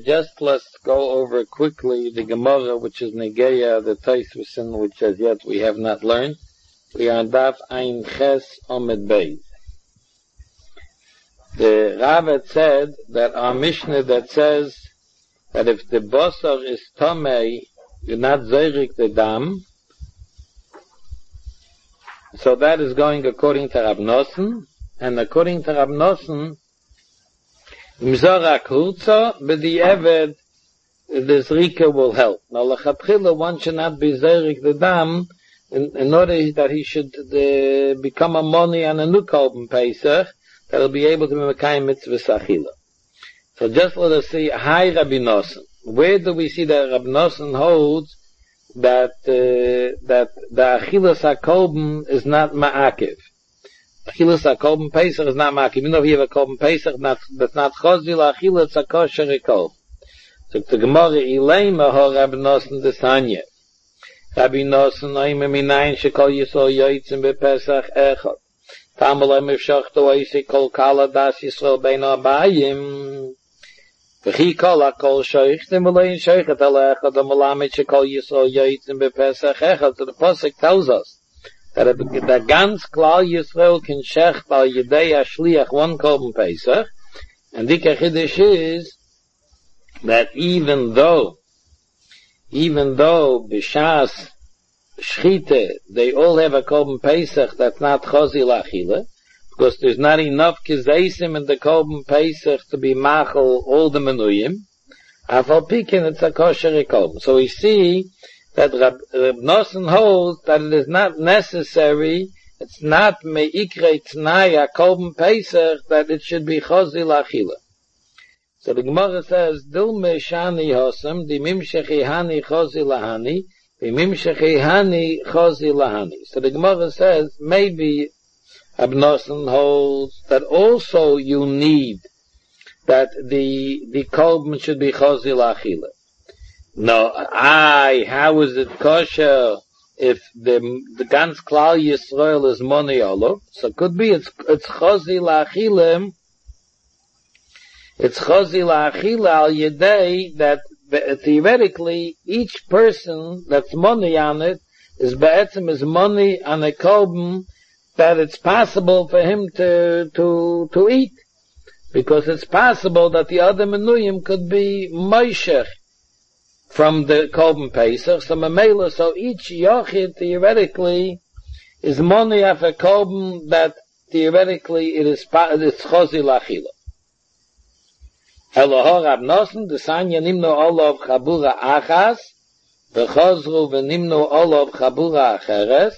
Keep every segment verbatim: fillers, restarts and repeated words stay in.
just let's go over quickly the Gemara, which is Negeya, the Tosfos, which as yet we have not learned. We are on Daf Ein Ches Omed Beis. The Rav had said that our Mishnah that says that if the Bosar is Tomei, you're not Zeirik the Dam. So that is going according to Rav Nosson, and according to Rav Nosson, Mzorak Hurza, but the Eved, the Zrika will help. Now, Lechatchila, one should not be Zeirik the Dam, in, in order that he should uh, become a money and a new Korban Pesach, that will be able to be Mekayim Mitzvah Sachila. So just let us see, Hi Rabbi Nosson. Where do we see that Rabbi Nosson holds that, uh, that the Achilas HaKorban is not Ma'akiv? Achilas HaKorban Pesach is not Ma'akiv. Even though you have a Korban Pesach, not, that's not Chozil Achilas HaKosher Ekol. So the Gemara, Ileima ho Rabbi Nosson Desanya. Rabbi Nosson, Oime Minayin Shekol Yisrael Yoitzim BePesach Echad. Tamalem Evshachto Oisi Kol Kala Das Yisrael Bein Abayim. V'chi Kol HaKol Shoichtim V'lein Shoichet Ala Echad Amalamit Shekol Yisrael Yoitzim BePesach Echad. So the Pasuk tells us that the ganz Klal Yisrael can shecht al Yedei HaShliach one Korban Pesach, and the Chiddush is that even though, even though B'shas Shchite, they all have a Korban Pesach that's not Chozil Achila, because there's not enough Kizeisim in the Korban Pesach to be Machal all the Menuyim, Afal Pikin it's a kosher Korban. So we see that Rab, Rab Nosson holds that it is not necessary, it's not me'ikre t'nai HaKorban Pesach, that it should be Chozil Achila. So the Gemara says, Dil me shani hosam, di mimshechi hani Chozil Lahani, di mimshechi hani Chozil Lahani. So the Gemara says, maybe Rab Nosson holds that also you need that the, the Korban should be Chozil Achila. No, I, how is it kosher if the, the ganz Klal Yisrael is money olo? So it could be it's, it's Chozil Achilim, it's Chozil Achila al Yedei that theoretically each person that's money on it is be'etzim is money on a Korban that it's possible for him to, to, to eat. Because it's possible that the other menuyim could be moishech from the Korban Pesach, so Mamela, so each Yochid theoretically is money of a Korban that theoretically it is, it's Chozil Achila. Elohor Rab Nosson, the Sanya Nimno Olov Chabura Achas, the Chozru Venimno Olov Chabura Acheres,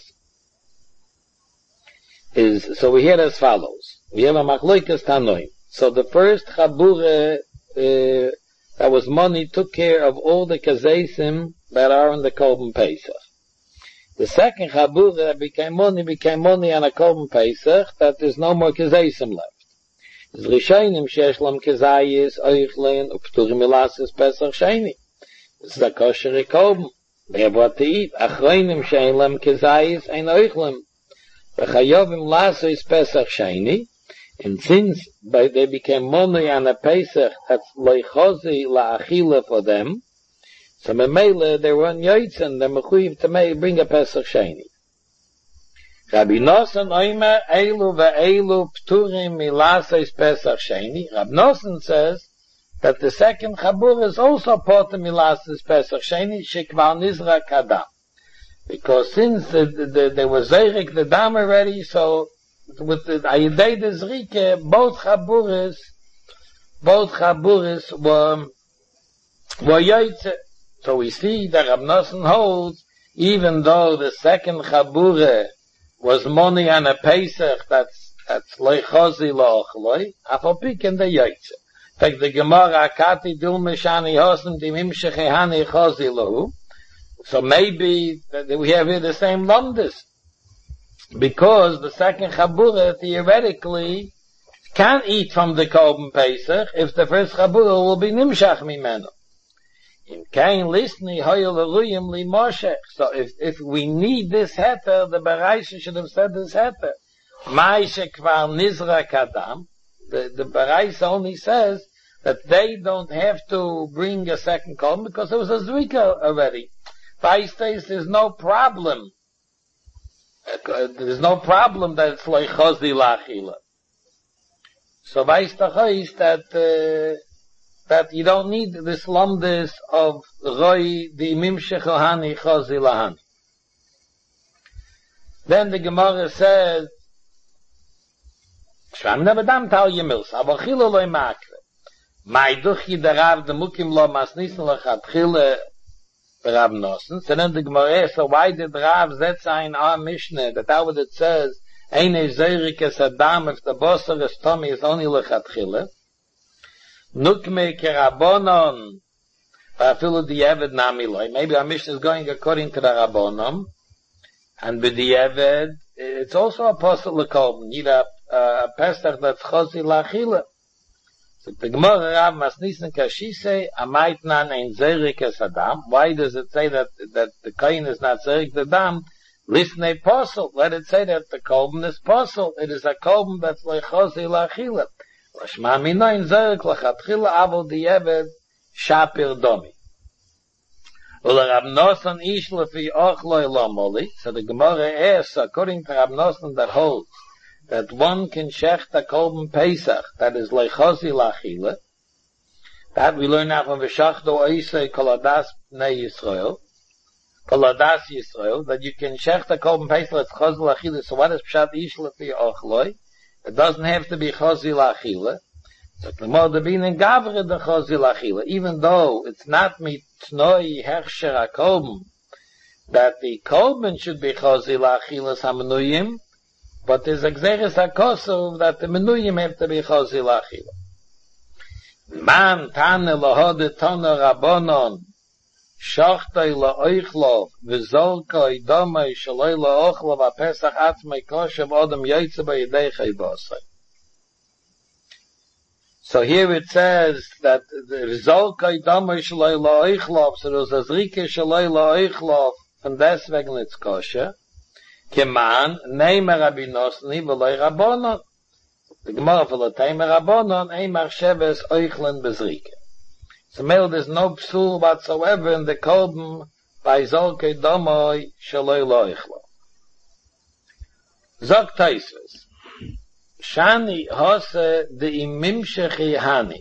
is, so we hear as follows. We have a Machloikas Tanoim. So the first Chabura, uh, that was money, took care of all the kazeisim that are in the Korban Pesach. The second Chabura that became money, became money on a Korban Pesach, that there's no more kazeisim left. It's Rishonim sheyesh lam kazayis, oichlein, upturim ilasis Pesach Sheni. It's a kosher Korban. They have what to eat. Achroinim sheyesh lam kazayis, ein oichlem. V'chayovim lasis Pesach Sheni. And since by, they became money on a Pesach that's leichozi la'achila for them, so memele they were on yoitzen, they're mechuyev to may bring a Pesach Sheni. Rabbi Nosson oimer eilu ve'eilu pturim milaseis Pesach Sheni. Rabbi Nosson says that the second Chabur is also potem milaseis Pesach Sheni shekvar nizra kadam. Because since the, the, the, there was zeirik the dam already, so with the Ayidei Dezrike, both Chaburis, both Chaburis were, were Yoitze. So we see that Rab Nosson holds, even though the second Chabure was money on a Pesach, that's, that's Loi Chozi Lo'ochloi, Afopik in the Yoitze. Like the Gemara, Akati Dul Meshani Hosem Dimim Shechehani Chozi Lo'u. So maybe we have here the same Lomdus. Because the second Chabura theoretically can eat from the Korban Pesach if the first Chabura will be Nimshach Mimeno. In Kain Lisni Hoyel Aruyim Li Moshech. So if, if we need this heter, the Baraisa should have said this heter. Ma'ishe Kvar Nizra Kadam. The, the Baraisa only says that they don't have to bring a second kolben because there was a zrika already. Vaistes, there's no problem. There's no problem that it's like chosi lachila. So vaistach is that, uh, that you don't need this lamdes of roi the mimshech ohani chosi lahani. Then the Gemara says, Shvam nebedam tal yemils, aber chile loy makre. Mai duchi der Rav, the mukim lo masnissen lachat chile Rav Nosen. So then the Gemara, so why did Rav setz in our Mishnah, that out what it says, Eine Zeirik es Adam, if the Bosser is Tommy, is only lachat chile. Nukme kerabonon, afilu di Eved nami loy. Maybe our Mishnah is going according to the Rabbonon. And with the Eved, it's also a apostle lekolben. You need a, a Pesach that's chosi lachila. So the Gemara Rav Masnisen Kashise, Amayt nan ein zerik es Adam. Why does it say that, that the Kain is not zerik the Adam? Listen a apostle. Let it say that the kolben is apostle. It is a kolben that's like chosi lachila. Lashma mina ein zerik lachatchila avol the Eved shapir domi. So the Gemara asks, according to Rab Nosson, that holds that one can shecht a kolben Pesach, that is like chosi lachila. That we learn now from V'shachdo Oisei Koladas Bnei Yisrael, Koladas Yisrael, that you can shecht a kolben Pesach, that's chosi lachila. So what is pshat ish lefi ochloi? It doesn't have to be chosi lachila. So the Gemara binin gavre the chosi lachila, even though it's not mitnoi hechsher hakolben, that the kolben should be chosi lachilas hamenuyim, but there's exeris hakosov that the menuyim have to be chosi lachila. Man tane lahode tana rabbonon, shachtoi laoichlov, v'zolkoi domoi shaloi laochlov ha-pesach atzmei koshev odom yoytze b'yedei chaybosai. So here it says that the result kaidamai shaloi la'oichlov, so there's a zrike shaloi la'oichlov, and deswegen it's kosher. Keman, neimer Rabbi Nosni, v'loi Rabbonon. The Gemara for the Teimer Rabbonon, eimar sheves oichlen bezrike. So male, there's no psul whatsoever in the kolben by zol kaidamai shaloi la'oichlov. Zog Taisves. Shani hose de imimshechi hani.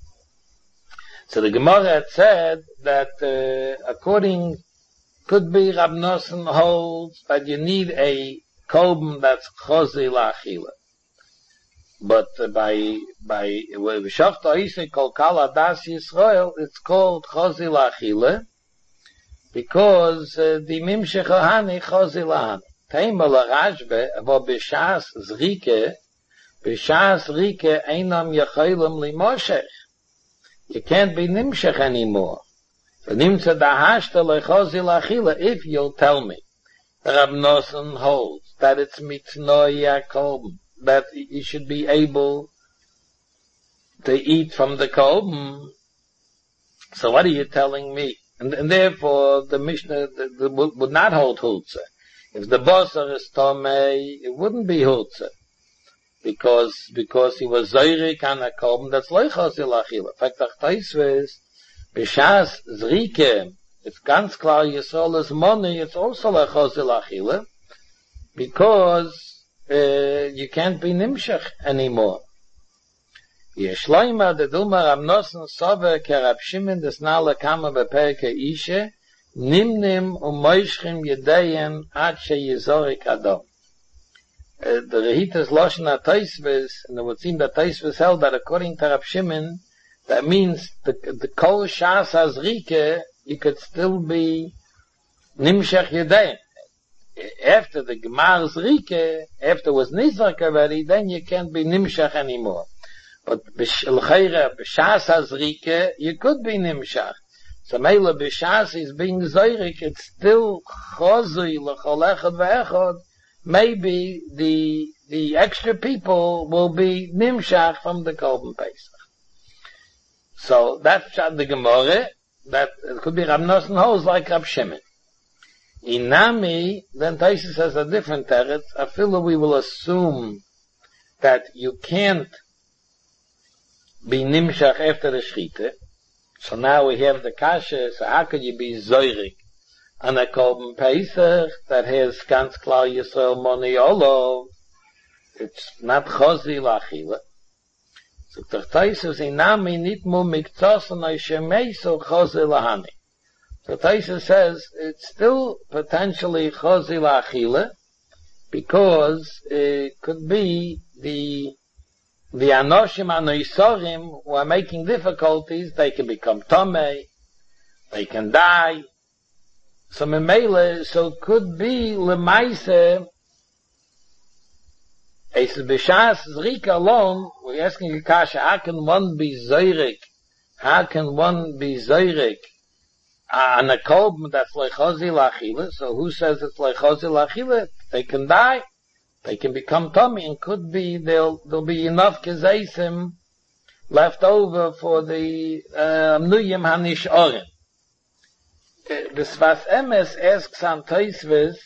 So the Gemara had said that uh, according, could be Rab Nosson holds that you need a kolben that's chosi lachila. But uh, by, by, v'shachta oisei kol kal adas Yisrael, it's called chosi lachila, because uh, the imimshechi hani chosi lahani. Teima la Rashbe, avo b'shas zrike, B'shas rike einam yachaylem limoshech. You can't be nimshech anymore. V'nimtza dahashta lechosi lachila, if you'll tell me. Rab Nosson holds that it's mitnoi yakolben, that you should be able to eat from the kolben. So what are you telling me? And, and therefore the Mishnah the, the, would not hold hulza. If the bosser is tomei, it wouldn't be hulza. Because, because he was zoirik on a kolben that's loy chosi lachila. In fact, Taisves, b'shas zrike, it's ganz klar, Yisrael is money, it's also loy chosi lachila, because, uh, you can't be nimshach anymore. Yeshloima, the Dilma Rab Nosson, Sover, ke Rab Shimon, des nale kama beperke ishe, nimnim umoishchim yedeyem, ad she yizorik adam. Uh, the Rehitas Lashon HaTaisves, and it would seem that Taisves held that according to Rab Shimon, that means the, the Kol Shas HaZrike, you could still be Nimshach Yedayim. After the Gemar Zrike, after it was Nizrak already, then you can't be Nimshach anymore. But B'Shas HaZrike, you could be Nimshach. So Mela B'Shas is being Zoyrik, it's still Chozui L'chol Echad V'Echad. Maybe the the extra people will be nimshach from the kolben Pesach. So that's the Gemara. That it could be Rab Nosson holds like Rab Shimon. In Nami, then Taisus has a different teretz. I feel that we will assume that you can't be nimshach after the shchita. So now we have the kasha, so how could you be zoirik on a Korban Pesach that has ganz klar Yisrael money all? It's not chosi lachila. So the Taisus inami nitmu miktos and Shemeiso chosi lahani. So Taisus says it's still potentially chosi lachila because it could be the the anoshim anoisorim who are making difficulties. They can become tomei, they can die. So memele, so it could be lemaise. Es b'shas zrika alone. We're asking the kasha, how can one be zoirik? How can one be zoirik on a korban that's like chosi lachila? So who says it's like chosi lachila? They can die. They can become tummy, and could be there'll there'll be enough kezeisim left over for the nuyim uh, hanish oren. The Sfas Emes asks on Tosfos,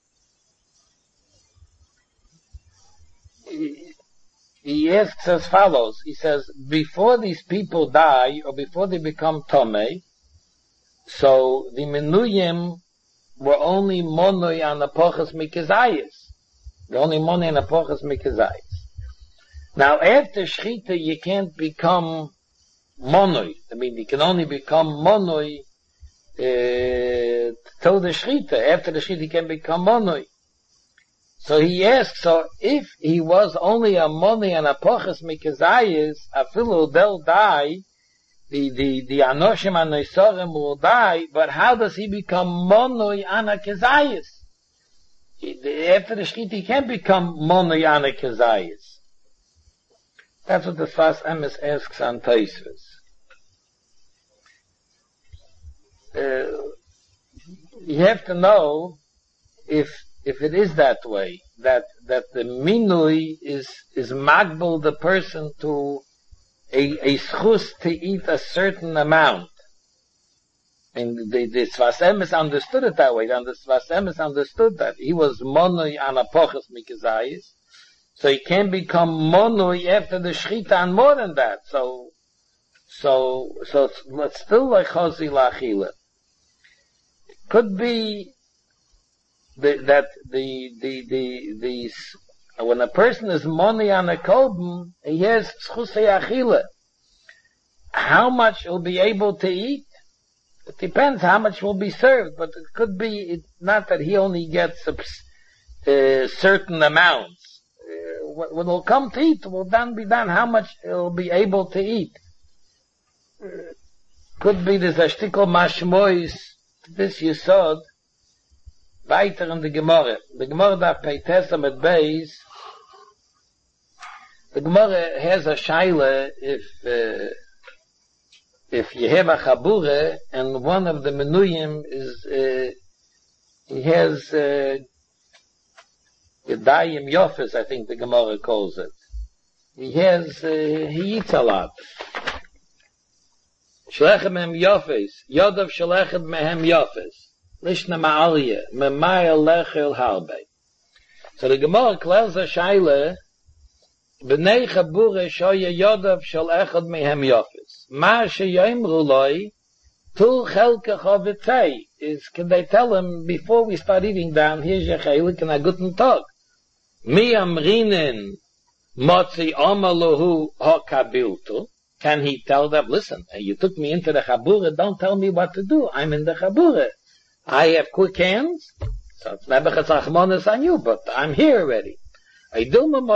he, he asks as follows. He says, before these people die or before they become tomei, so the menuyim were only monoi on the pochas mikezayis. The only money in a pochas mikezayis. Now after shchita you can't become monoi. I mean you can only become monoi uh, till the shchita. After the shchita you can become monoi. So he asks, so if he was only a monoi and a pochas mikezayis, afilu they'll die, the the the anoshim anoisorim will die, but how does he become monoi and a kezayis? After the shchita, he can't become monoyana kezayis. That's what the Sfas Emes asks on Tosfos. Uh, you have to know if if it is that way, that that the minui is is magbul the person to a a schus to eat a certain amount. And the, the Sfas Emes understood it that way. And the Sfas Emes understood that he was monoi on a pochas mikezayis, so he can become monoi after the shchita and more than that. So, so, so it's, it's still like chosi lachila. Could be the, that the the the the when a person is monoi on a korban, he has chusei achila. How much he'll be able to eat? It depends how much will be served, but it could be it, not that he only gets uh, certain amounts. Uh, what, what will come to eat will then be done how much he'll be able to eat. Uh, could be there's a shtickle mashmois, this yesod, weiter in the Gemara. The Gemara da Peitesam at Beis, the Gemara has a shaila if uh, if you have a chabure and one of the menuyim is uh, he has uh, Yadayim Yofis, I think the Gemara calls it. He has uh, he eats a lot. Shlechem mehem Yofis, Yodav Shlechem mehem Yofis, Lishna Ma'aliyah, Memaya Lechel Harbe. So the Gemara clears a shaila. B'nei chabure shoya yodav shel echad mehem yofis. Ma sheyomru loi, tul chelkecha v'tzei. Is, can they tell him, before we start eating down, here's your chelik and a guten tag. Mi amrinen motzi amaluhu hakabiltu. Can he tell them, listen, you took me into the chabure, don't tell me what to do. I'm in the chabure. I have quick hands, so it's never chetzachmonis on you, but I'm here already. We took you in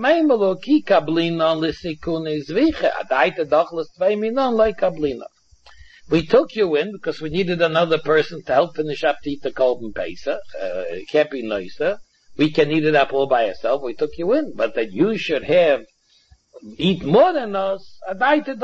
because we needed another person to help finish up to eat the Korban Pesach. Uh, it can't be nicer. We can eat it up all by ourselves. We took you in, but that you should have eat more than us. One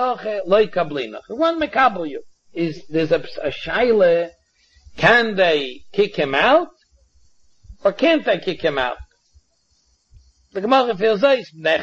mekabel you is there's a, a shaila. Can they kick him out, or can't they kick him out? The Gemara feels this. They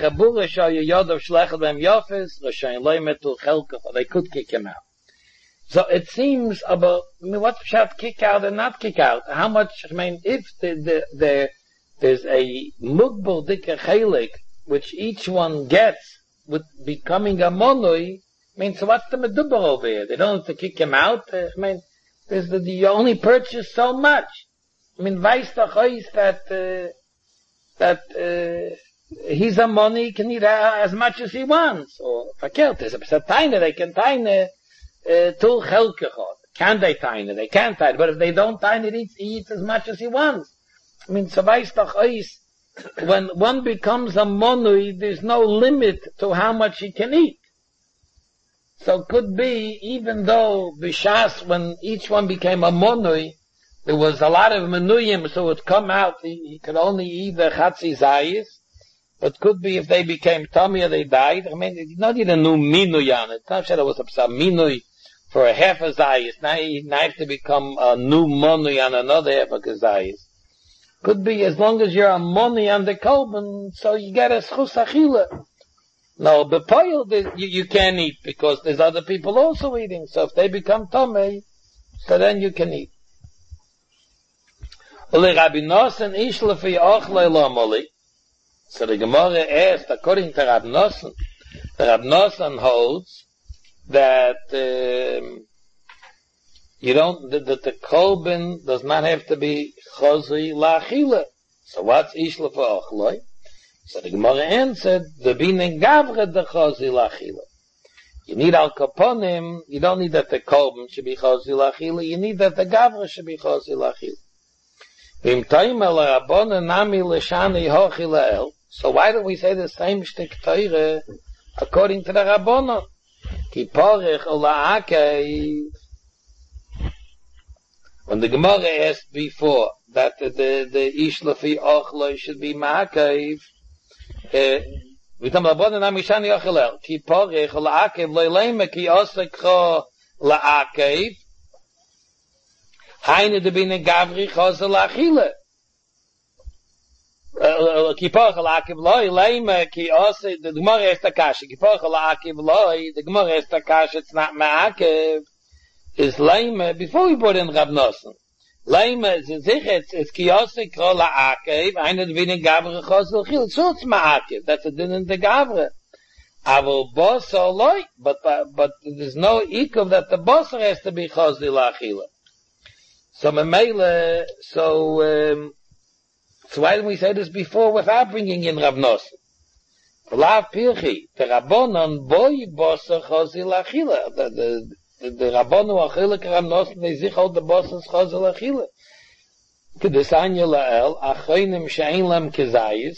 could kick him out. So it seems about, I mean, what shall kick out and not kick out? How much, I mean, if the, the, the, there's a mugbal dikka chelik, which each one gets with becoming a monoi, I mean, so what's the medubber over here? They don't have to kick him out. I mean, there's the, you only purchase so much. I mean, weiß doch euch that, uh, that, uh, he's a money, he can eat uh, as much as he wants. Or, verkehrt, there's a tiny, they can tiny, uh, tul chelkechot. Can they tiny? They can't tiny. But if they don't tiny, he eats, he eats as much as he wants. I mean, so weiß doch euch, when one becomes a monui, there's no limit to how much he can eat. So it could be, even though Bishas, when each one became a monui, there was a lot of menuyim, so it would come out, he, he could only eat the chatzi zayis. But could be if they became tummy or they died. I mean, it's not even a new minui on it. It's not sure there was a minui for a half a zayis. Now you have to become a new monui on another half a zayis. Could be as long as you're a money on the kolben, so you get a schus achila. No, bepoil, you, you can't eat because there's other people also eating. So if they become tummy, so then you can eat. Ule Rabbi Nosson ish lefi ochlei lomoli. So the Gemara asked, according to Rabbi Nosson, Rabbi Nosson holds that um, you don't, that, that the kolben does not have to be chozi la'achila. So what's ish lefi ochlei? So the Gemara answered, the binen gavre de chozi la'achila. You need al kaponim, you don't need that the kolben should be chozi la'achila, you need that the gavre should be chozi la'achila. Vim toimel rabbonen nami l'shani hochi la'el. So why don't we say the same shtik teire according to the rabbonen? Ki porich ula'akei. When the Gemara asked before that the, the, the ish lefi ochloi should be ma'akev, v'tam rabbonen nami l'shani hochi la'el. Ki porich ula'akev lo'ilema ki osekho la'akev. Heine de bine gavri chozel achile. Kipoch alakiv loi, leime ki ose, the Gemara is takash, kipoch alakiv loi, the Gemara is takash, it's not ma'akev, is leime, before we put in Rab Nosson. Leime, is sich, it's, it's ki ose kro la'akev, heine de bine gavri chozel achile, so it's ma'akev, that's a din in the gavri. Avo boso loi, but, but there's no ikov that the boso has to be chozel achile. So Memele, so, um, so why didn't we say this before without bringing in Rav Nosson? Lav Pirchi, the Rabbonon boy bossa chozi lachila. The, the, the Rabbonon achila Rav Nosson, they sich hold the bossas chozi lachila. Kedesanya la'el, achoinim she'ein lam kezayis,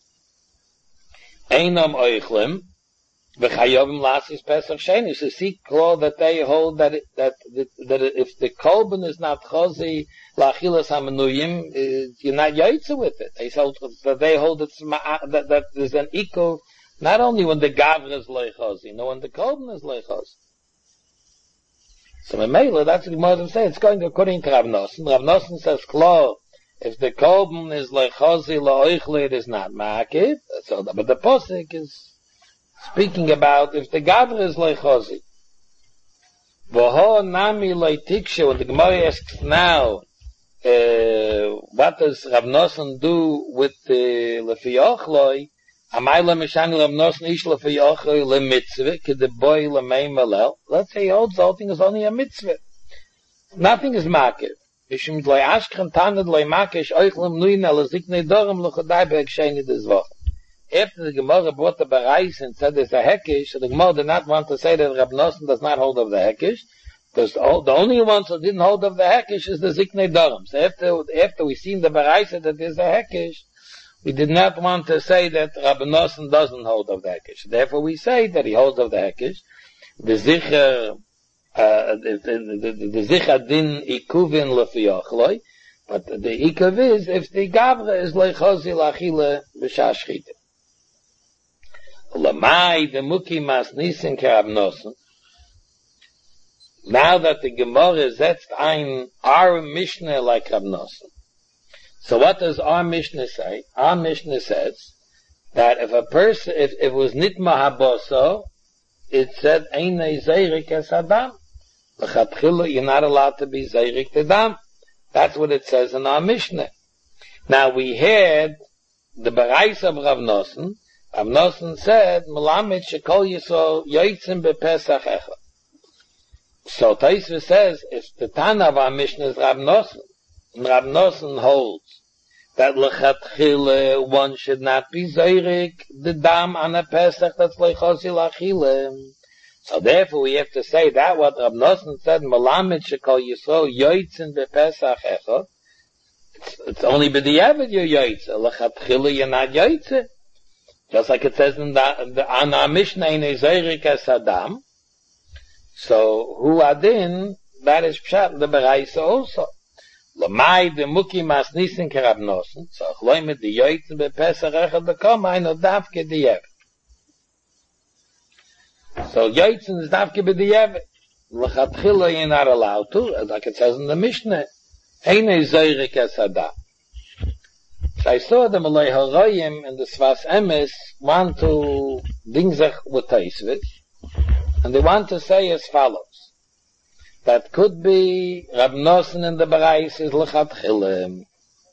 einam oichlem, v'chayovim lasis pesach sheni. So see, Claw, that they hold that it, that that, that if the kolben is not chozi lachilas hamenuyim, you're not yaitza with it. They hold that they hold it's that that there's an equal not only when the gavra is leichozi, no, when the kolben is leichozi. So in Mela, that's what the Gemara say. It's going according to Rav Nosson. Rav Nosson says, Claw, if the kolben is leichozi laoichle, it is not ma'akiv. So, but the posik is speaking about if the gavra is leichozi. V'ho nami leitikshe, when the Gemara asks now, uh, what does Rav Nosson do with the lefi ochloi? Amay lemeshani Rav Nosson ish lefi ochloi lemitzvah, kedeboy lemei malel. Let's say he holds the whole thing is only a mitzvah. Nothing is makiv. Mishum dloi ashkren tanad loi makish oichlem nuin ala ziknei dorem lechodai be'eksheni des wochen. After the Gemara brought the Barais and said there's a hekish, so the Gemara did not want to say that Rab Nosson does not hold of the hekish, because the, the only ones who didn't hold of the hekish is the Ziknei Dorim. So after, after we seen the Barais that there's a hekish, we did not want to say that Rab Nosson doesn't hold of the hekish. Therefore we say that he holds of the hekish. The Zicher, uh, the, the, the, the Zicher din ikuvin lefi ochloi, but the ikuv is if the Gavra is leichozi lachile b'shah shchita. Lamai the muki mas nisin kerab Nosson. Now that the Gemara setzt ein our Mishnah like Rab Nosson. So what does our Mishnah say? Our Mishnah says that if a person, if, if it was nitma haboso, it said einay zeirik es adam. L'chatchila, you're not allowed to be zeirik adam. That's what it says in our Mishnah. Now we had the Barais of Rav Nosson, Rav Nosson said, Melamed shekol Yisrael yoitzim bepesach echad. So Tosfos says, it's the Tana of our Mishnah is Rav Nosson. And Rav Nosson holds that lechatchila one should not be zoirik the dam on a pesach that's leichosi lachila. So therefore we have to say that what Rav Nosson said, Melamed shekol Yisrael yoitzim bepesach echad. It's, it's only b'diavad you're yoitze. Lechatchila you're not yoitze. Just like it says in the, in the on our Mishnah in Ezerik as Adam. So who adin, that is pshat the Beraisa also. Lamai de muki mas nisin kerab nosen. So chloimet the yoitze bepesach echad bekom aino davke diyev. So yoitzen is davke b'diyev. Lechatchila you're not allowed to, like it says in the Mishnah. Ein Ezerik as Adam. So I saw the Malay Haroyim and the Svas Emes want to dingzach with Tosfos, and they want to say as follows, that could be Rav Nosson in the Berais is lechatchila,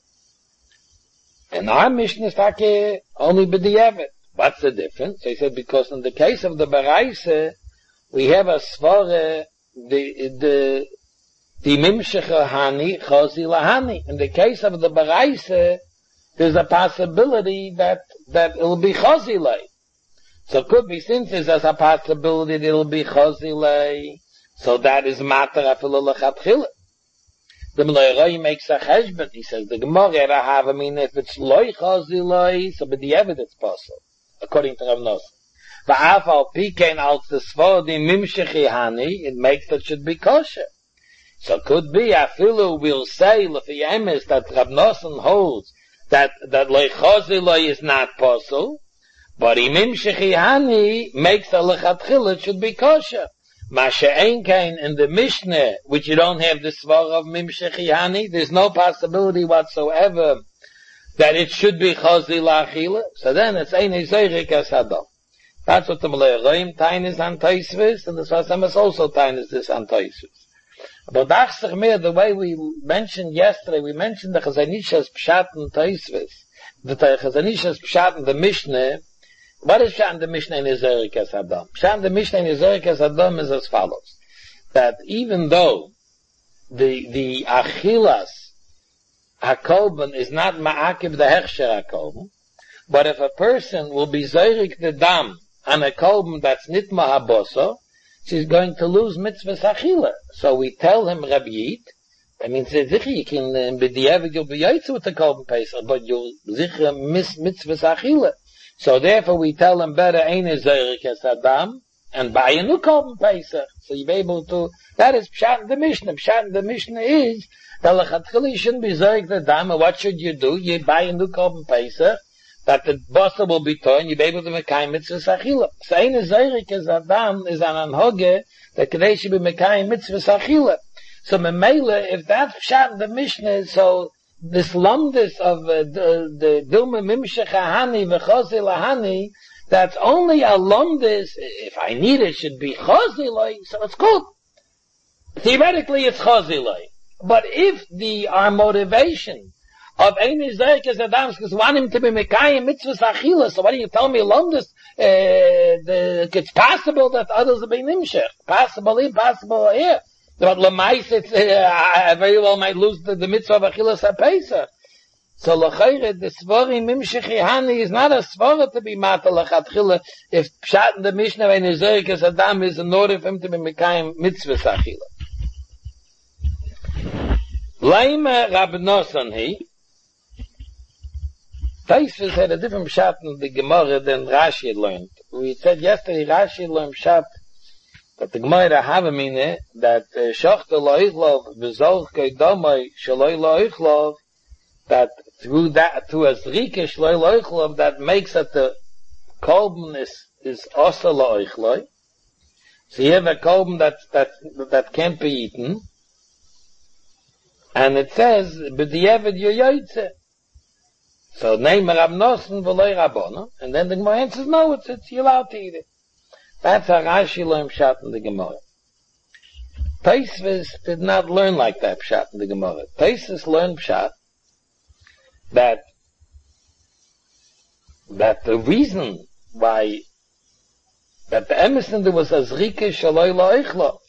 and our Mishnah is take only b'diavad. What's the difference? They said because in the case of the Berais we have a svara the the the mimshecha hani chazi lahani. In the case of the Berais there's a possibility that, that it'll be chazilei. So it could be, since there's a possibility that it'll be chazilei, so that is matter afilu lechatchila. The Meloiroi makes a cheshbon. He says, the Gemara have, I mean, if it's loy chazilei, so but the evidence possible, according to Rav Nosson. Va'af al pikein al tisvor di mimshechi hani, it makes that should be kosher. So it could be, afilu will say, lefi emes, that Rav Nosson holds, that that leichaziloi is not possible, but imim shechihani makes a lechatchila should be kosher. Masha ein kain in the Mishnah, which you don't have the svar of mim shechihani, there's no possibility whatsoever that it should be chazil achila. So then it's ein ezorik as hadam. That's what the Malay Roim tain is on Tosfos, and the Svasam is also tain is this on Tosfos. But Dachsach Meir, the way we mentioned yesterday, we mentioned the Chazanishas Pshat and Tosfos, the Chazanishas Pshat and the Mishnah. What is Pshat and the Mishnah in Ezerik as Adam? Pshat and the Mishnah in Ezerik as Adam is as follows, that even though the, the Achilas HaKolban is not Ma'akib the Hechsher HaKolban, but if a person will be Zerik the Dam on a Kolban that's Nitma HaBoso, she's going to lose mitzvahs achila. So we tell him, Rabbi Yit, I mean, you can be the you'll be yaitz with the Kolben Pesach, but you'll sicher miss mitzvahs achila. So therefore we tell him better ein ezerik as Adam, and buy a new Kolben Pesach. So you'll be able to, that is Pshat in the Mishnah. Pshat in the Mishnah is, that lechatchila shouldn't be zerik the Dam, and what should you do? You buy a new Kolben Pesach, that the bossa will be torn, you'll be able to make mitzvah achila. So ein ezerik as Adam is an anhoge that kadei should be mekayim mitzvah achila. So memela, if that pshat in the Mishnah, so this lumdis of uh, the the dilma mimshech ahani v'chozi lahani, that's only a lumdis. If I need it, should be chozi, so it's good. Theoretically, it's chozi. But if the our motivation of ein ezerik as Adam is want him to be mekayim mitzvah achila, so why do you tell me lumdis? Uh, the, it's possible that others will be nimshech. Possible, impossible here. But lemais, it's, uh, I very well might lose the, the mitzvah of achilas ha-pesach. So l'chayre, the svori mimshechi hani is not a svara to be mata l'chatchila if pshat in the Mishnah and ezerik as Adam is in order for him to be mekayim mitzvah achila. Laima Rab Nosson he, Tosfos had a different pshat in the Gemara than Rashi had learned. We said yesterday Rashi learned pshat that the Gemara Havamine that Shochta Loichlov V'Zolch Keidomai Shaloi Loichlov, that through that through a Zrika Shaloi Loichlov that makes that the Kolben is is also Loichloi. So you have a Kolben that that that can't be eaten, and it says B'Diavad Yoyotze. So name Rab Nosson v'loy Rabbono, and then the Gemara answers no, it's it's you're allowed to eat it. That's how Rashi learned pshat in the Gemara. Tosfos did not learn like that pshat in the Gemara. Tosfos learned pshat that that the reason why that the emerson there was a zrike shaloi la'ichlov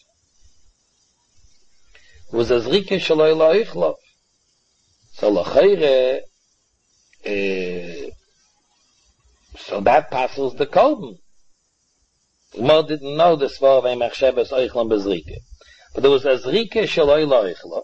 was a zrike shaloi la'ichlov. So l'chayre, uh, so that passes the kolben. Mo didn't know the svar v'im achsheves oichlom bezrike. But there was a zrike shaloi la'ichlov.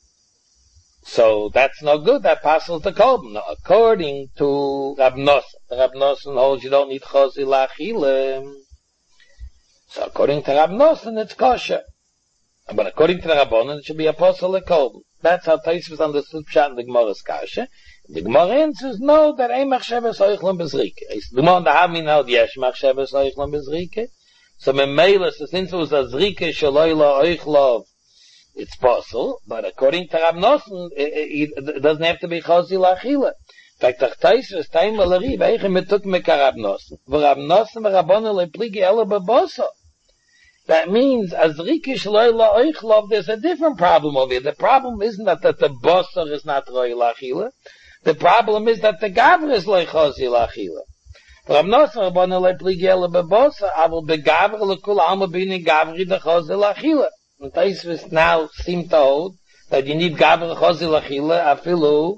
So that's no good, that passes the kolben. Now, according to Rab Nosson, Rab Nosson holds you don't need chosi la'achile. So according to Rab Nosson, it's kosher. But according to the Rabbanon, it should be apostle kolben. That's how Tosfos understood Pshat in the Gemara's kasha. The Gemara answers, no, that ain't machshavas oichlom bezrike. The Gemara the Havmin held, yes, machshavas oichlom bezrike. So Memela, since it was a zrike shaloi la'oichlov, it's possible, but according to Rab Nosson, it, it, it doesn't have to be chosi la'achila. In fact, Tosfos time malari, veichem etuk meka Rab Nosson. V'Rab Nosson v'Rabbanon lepligi ela bebosa. That means, as rikish loy la'oichlov, there's a different problem over here. The problem isn't that, that the bosser is not loy la'achila. The problem is that the gavra is loy chosi la'achila. Rab Nosson Rabbanon lepligi ela bebosa, avol begavra l'kul alma bini gavri de chosi la'achila. And Tosfos now seem to hold that you need gavra chosi la'achila afilu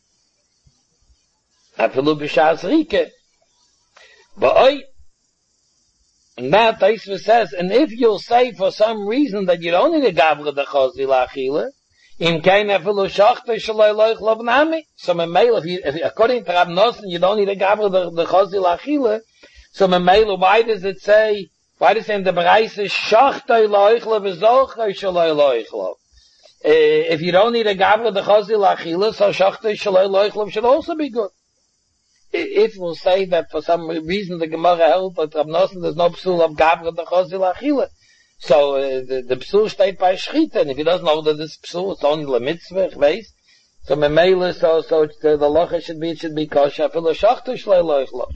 afilu b'shas rike. But oi, and now Tosfos says, and if you'll say for some reason that you don't need a gavra de chosi la'achila, im kein afilu shachta shaloi loichlov nami. So memela, if you, if according to Rab Nosson, you don't need a gavra de chosi la'achila. So memela, why does it say? Why does it say in the Bereis is shachtoi loichlov v'zochoi shaloi loichlov? If you don't need a gavra de chosi la'achila, so shachtoi shaloi loichlov should also be good. If we'll say that for some reason the Gemara held that Rab Nosson there's no psul of gavra de chosi la'achila, so uh, the, the psul steht by shchita, and if he doesn't know that this psul it's only the mitzvah, weiss, so memela, so so it's, uh, the locha should be it should be kosher for the shachtoi shaloi loichlov.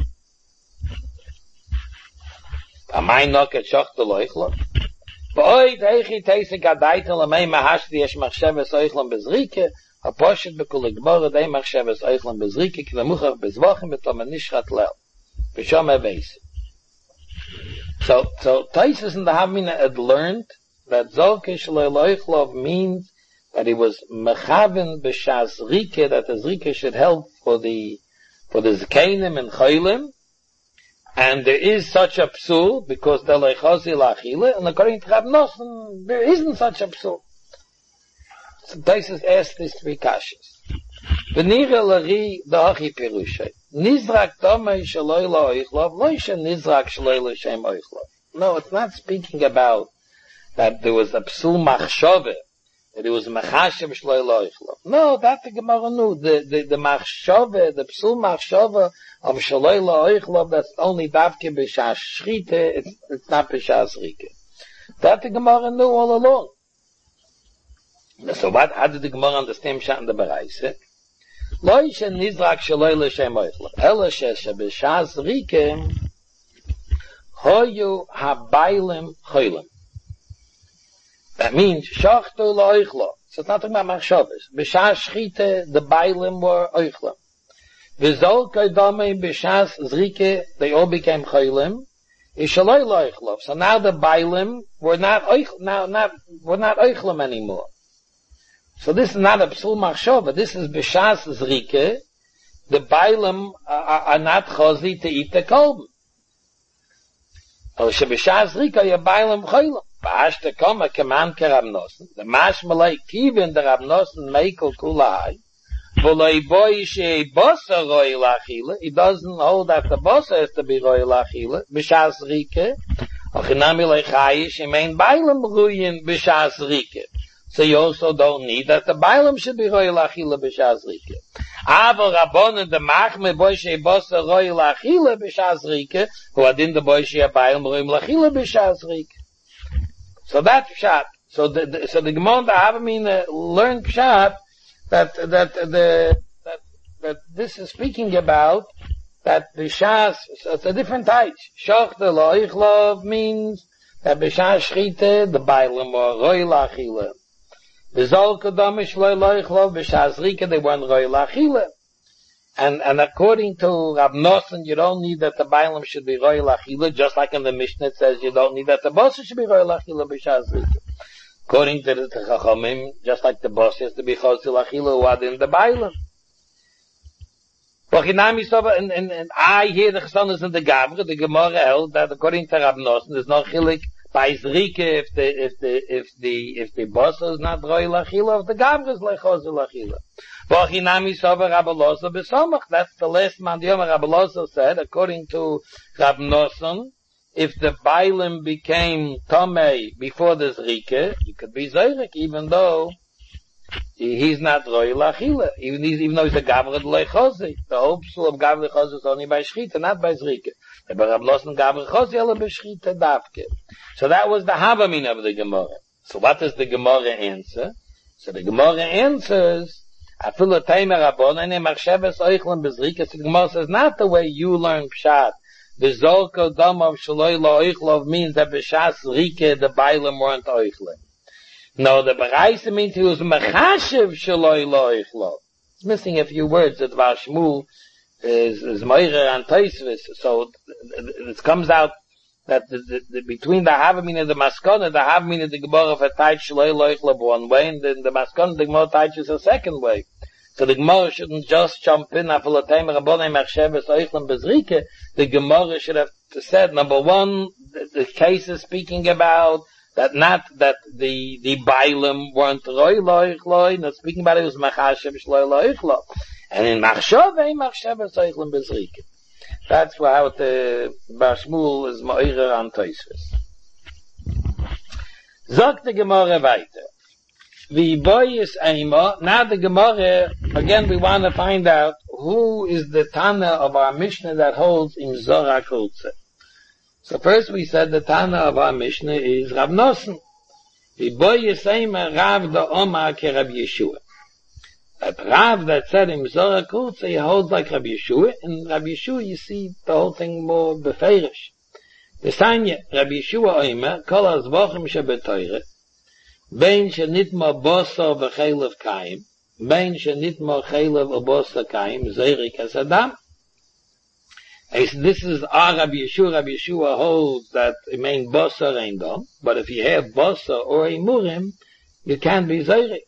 Am I not get shocked to loichlov? But oi, teichi teise gadaitel amei mahashti yesh machshavas oichlom bezrike, a poshet bekul igbora dei machshavas oichlom bezrike, ki lemuchach bezvachim betom nishchat lel. B'shom eveis. So, so Tosfos in the Havmina had learned that zolke shaloi loichlov means that he was mechaven b'shas rike, that the zrike should help for the, for the zkenim and cholim, and there is such a psul, because they're like chosi la'achila, and according to Rab Nosson, there isn't such a psul. So Tosfos asked these three kashas. V'nira l'ri da'achi pirushay. Nizrak tomei shaloi la'oichlov, loisha nizrak shaloi l'shem oichlov. No, it's not speaking about that there was a psul machshove, that it was machashem shaloi la'oichlov. No, that the Gemara knew. The, the, the machshove, the psul machshove of shaloi la'oichlov, that's only davke b'shas shchite, it's, it's not b'shas rike. That the Gemara knew all along. So what, how did the Gemara understand Pshat in the Bereis? Lo ishe nizrak shaloi l'shem oichlov. Ela sheshe b'shas rike, hoyu habaylim choylem. That means, shachtu la'oichlov. So it's not talking about machshavas. B'shas shchite, the baylim were oichlem. V'zol koydamei b'shas zrike, they all became choylem. Ishaloi la'oichlov. So now the baylim were not oichlem, now not, were not oichlem anymore. So this is not a psul machshava. This is b'shas zrike. The baylim are, are not chosi to eat the kolben. Or sheb'shas zrike, your baylim choylem. Ba'ashta koma keman ke Rab Nosson. The mashmalei kivin the Rab Nosson meikol kulai. V'loi boi shei bosa roi la'achila. He doesn't hold that the bosa has to be roi la'achila. B'shas rike. Ochinami lechayish imein bailam ruyin b'shas rike. So you also don't need that the bailam should be roi la'achila b'shas rike. Ava rabbonen the machme boi shei bosa roi la'achila b'shas rike. Who adin the boi shei bailam roi la'achila b'shas rike. So that pshat, so the, the so the Gemara the Havamina learned pshat that that the that that this is speaking about that b'shas, so it's a different type. Shachta la'oichlov means that b'shas shchite the bailim or roi la'achila. B'zol kodamish la'oichlov b'shas rike they weren't roi la'achila. And, and according to Rav Nosson, you don't need that the Bailam should be Royal Achila, just like in the Mishnah it says you don't need that the Bosa should be Royal Achila B'Shas Rika. According to the Chachamim, just like the Bosa has to be Chosil Achila, what in the Bailam. And, and, and I hear the Chassanas in the Gavra, the Gemara held that according to Rav Nosson, there's no chilik by Zrika if the, if the, if the, if the Bosa is not Royal Achila, if the Gavra is like Chosil Achila. That's the last man the Rabbi Loza said, according to Rab Nosson, if the Bailim became Tomei before the Zrike, he could be Zerek, even though he's not Royal Achila, even, even though he's a Gavra Lechozi. The whole psul of Gavra Lechozi is only by Shchita, not by Zrike. But Rab Nosson Gavra Lechozi, ele b'Shchita Davke. So that was the Havamin of the Gemara. So what does the Gemara answer? So the Gemara answers, Afilu Teimer Rabbanan Machshavas Oichlem Bezrika. So the Gemara says not the way you learn Pshat. The Zolko Dam of Shaloi Lo Oichlov means that B'Shas Rike the Bailam weren't Oichlem. No, the Baraisa means he was Mechashiv Shaloi Lo Oichlov. It's missing a few words. The Dvar Shmuel is is Moirer and Toisvis. So it comes out that the, the, the, between the Havamin and the Maskana, the Havamin and the Gemara of a Taich Shaloi Lo Oichlov one way, and then the Maskana the Gemara Taich is a second way. So the Gemara shouldn't just jump in, the Gemara should have said, number one, the, the case is speaking about that not that the, the Bailam weren't Roy Loichloi, not speaking about it was Machashev Shloi Loichlo. And in Machshav, Machshev Soichlim Bezrike. That's how the Bar Shmuel is Moirer and Toisvis. Sagt the Gemara weiter. The boy is Eima. Now the Gemara, again we want to find out who is the Tana of our Mishnah that holds in Zohar Kultze. So first we said the Tana of our Mishnah is Rav Nosson. The boy is Eima Rav da Omar ke Rav Yeshua. That Rav that said in Zohar Kultze he holds like Rav Yeshua. And Rav Yeshua you see the whole thing more befeirish. The Sanya Rav Yeshua Eima kol azvochem shebetoire. Bein shenitma bosa v'chelev kaim, bein shenitma chelev ubosa kaim, zeirik asadam. This is our Rabbi Yeshua. Rabbi Yeshua holds that it means bosa reindom, but if you have bosa or a murim, you can't be zeirik.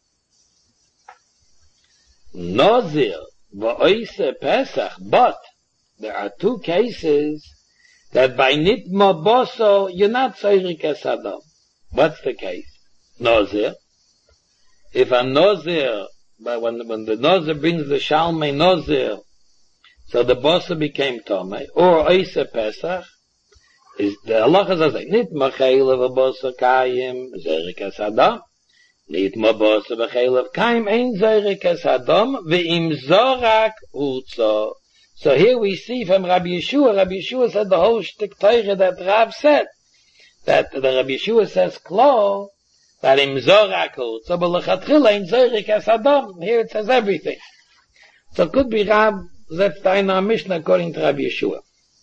Nozir v'oise pesach, but there are two cases that by nitma bosa you're not zeirik asadam. What's the case? Nozir. If a Nozir, but when, when the Nozir brings the Shalmei Nozir, so the Bosa became Tomei, or Oisa Pesach, is the halacha says like, Nitma Chelev Bosa Kayim, Zerik Asadam, Nitma Bosa Chelev Kayim, Ein Zerik Asadam, Ve'im Zorak Utzo. So here we see from Rabbi Yeshua, Rabbi Yeshua said the whole shtick Teire that Rav said, that the Rabbi Yeshua says, Klo, that im Zorak Utzo, but Lechatchila Ein Zerik Asadam. Here it says everything. So it could be Rav, that's the Ein HaMishnah according to Rabbi Yeshua.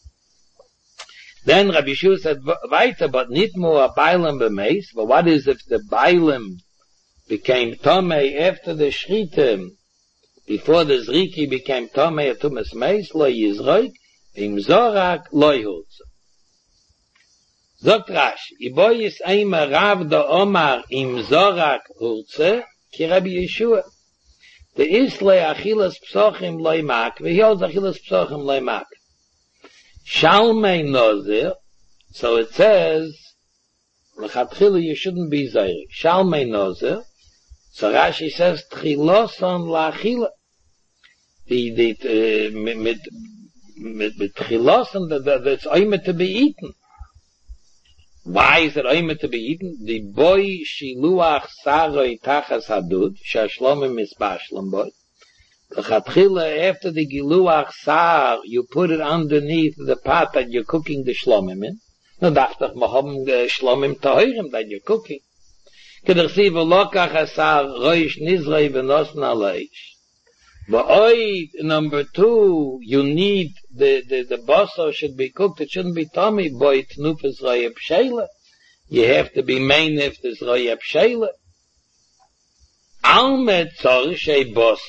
Then Rabbi Yeshua said, weiter, but nitmu a Bailam b'meis, but what is if the Bailam became Tomei after the Shritim, before the Zriki became Tomei at Tumas Meis, lo Yizroik, im Zorak lo Yhutz. Zogt Rashi, iboy is eima Rav da Omar im Zorak Hurtze, ki Rabbi Yeshua. The Isle Achilas Psochim lo Yimak, ve he holds Achilas Psochim lo Yimak. Shalmei Nozir, so it says, L'chatchila you shouldn't be Zayrik. Shalmei Nozir, so Rashi says, Tchiloson la'achila. The, the, uh, mit, mit, mit Tchiloson, that's oime to be eaten. Why is it oime to be eaten? The boy shiluach saroi tachas hadud, shashlomim misbashlam boy. L'chatchila, after the giluach sar, you put it underneath the pot that you're cooking the shlomim in. No, dachtach mahom shlomim tahirim that you're cooking. Kedersi v'lokach asar roish nizrei v'nosn aleish. But oi, number two, you need, the, the, the baso should be cooked, it shouldn't be tummy, boy, tnufes royeb sheila. You have to be meinef des royeb sheila. Almet tzor shei baso,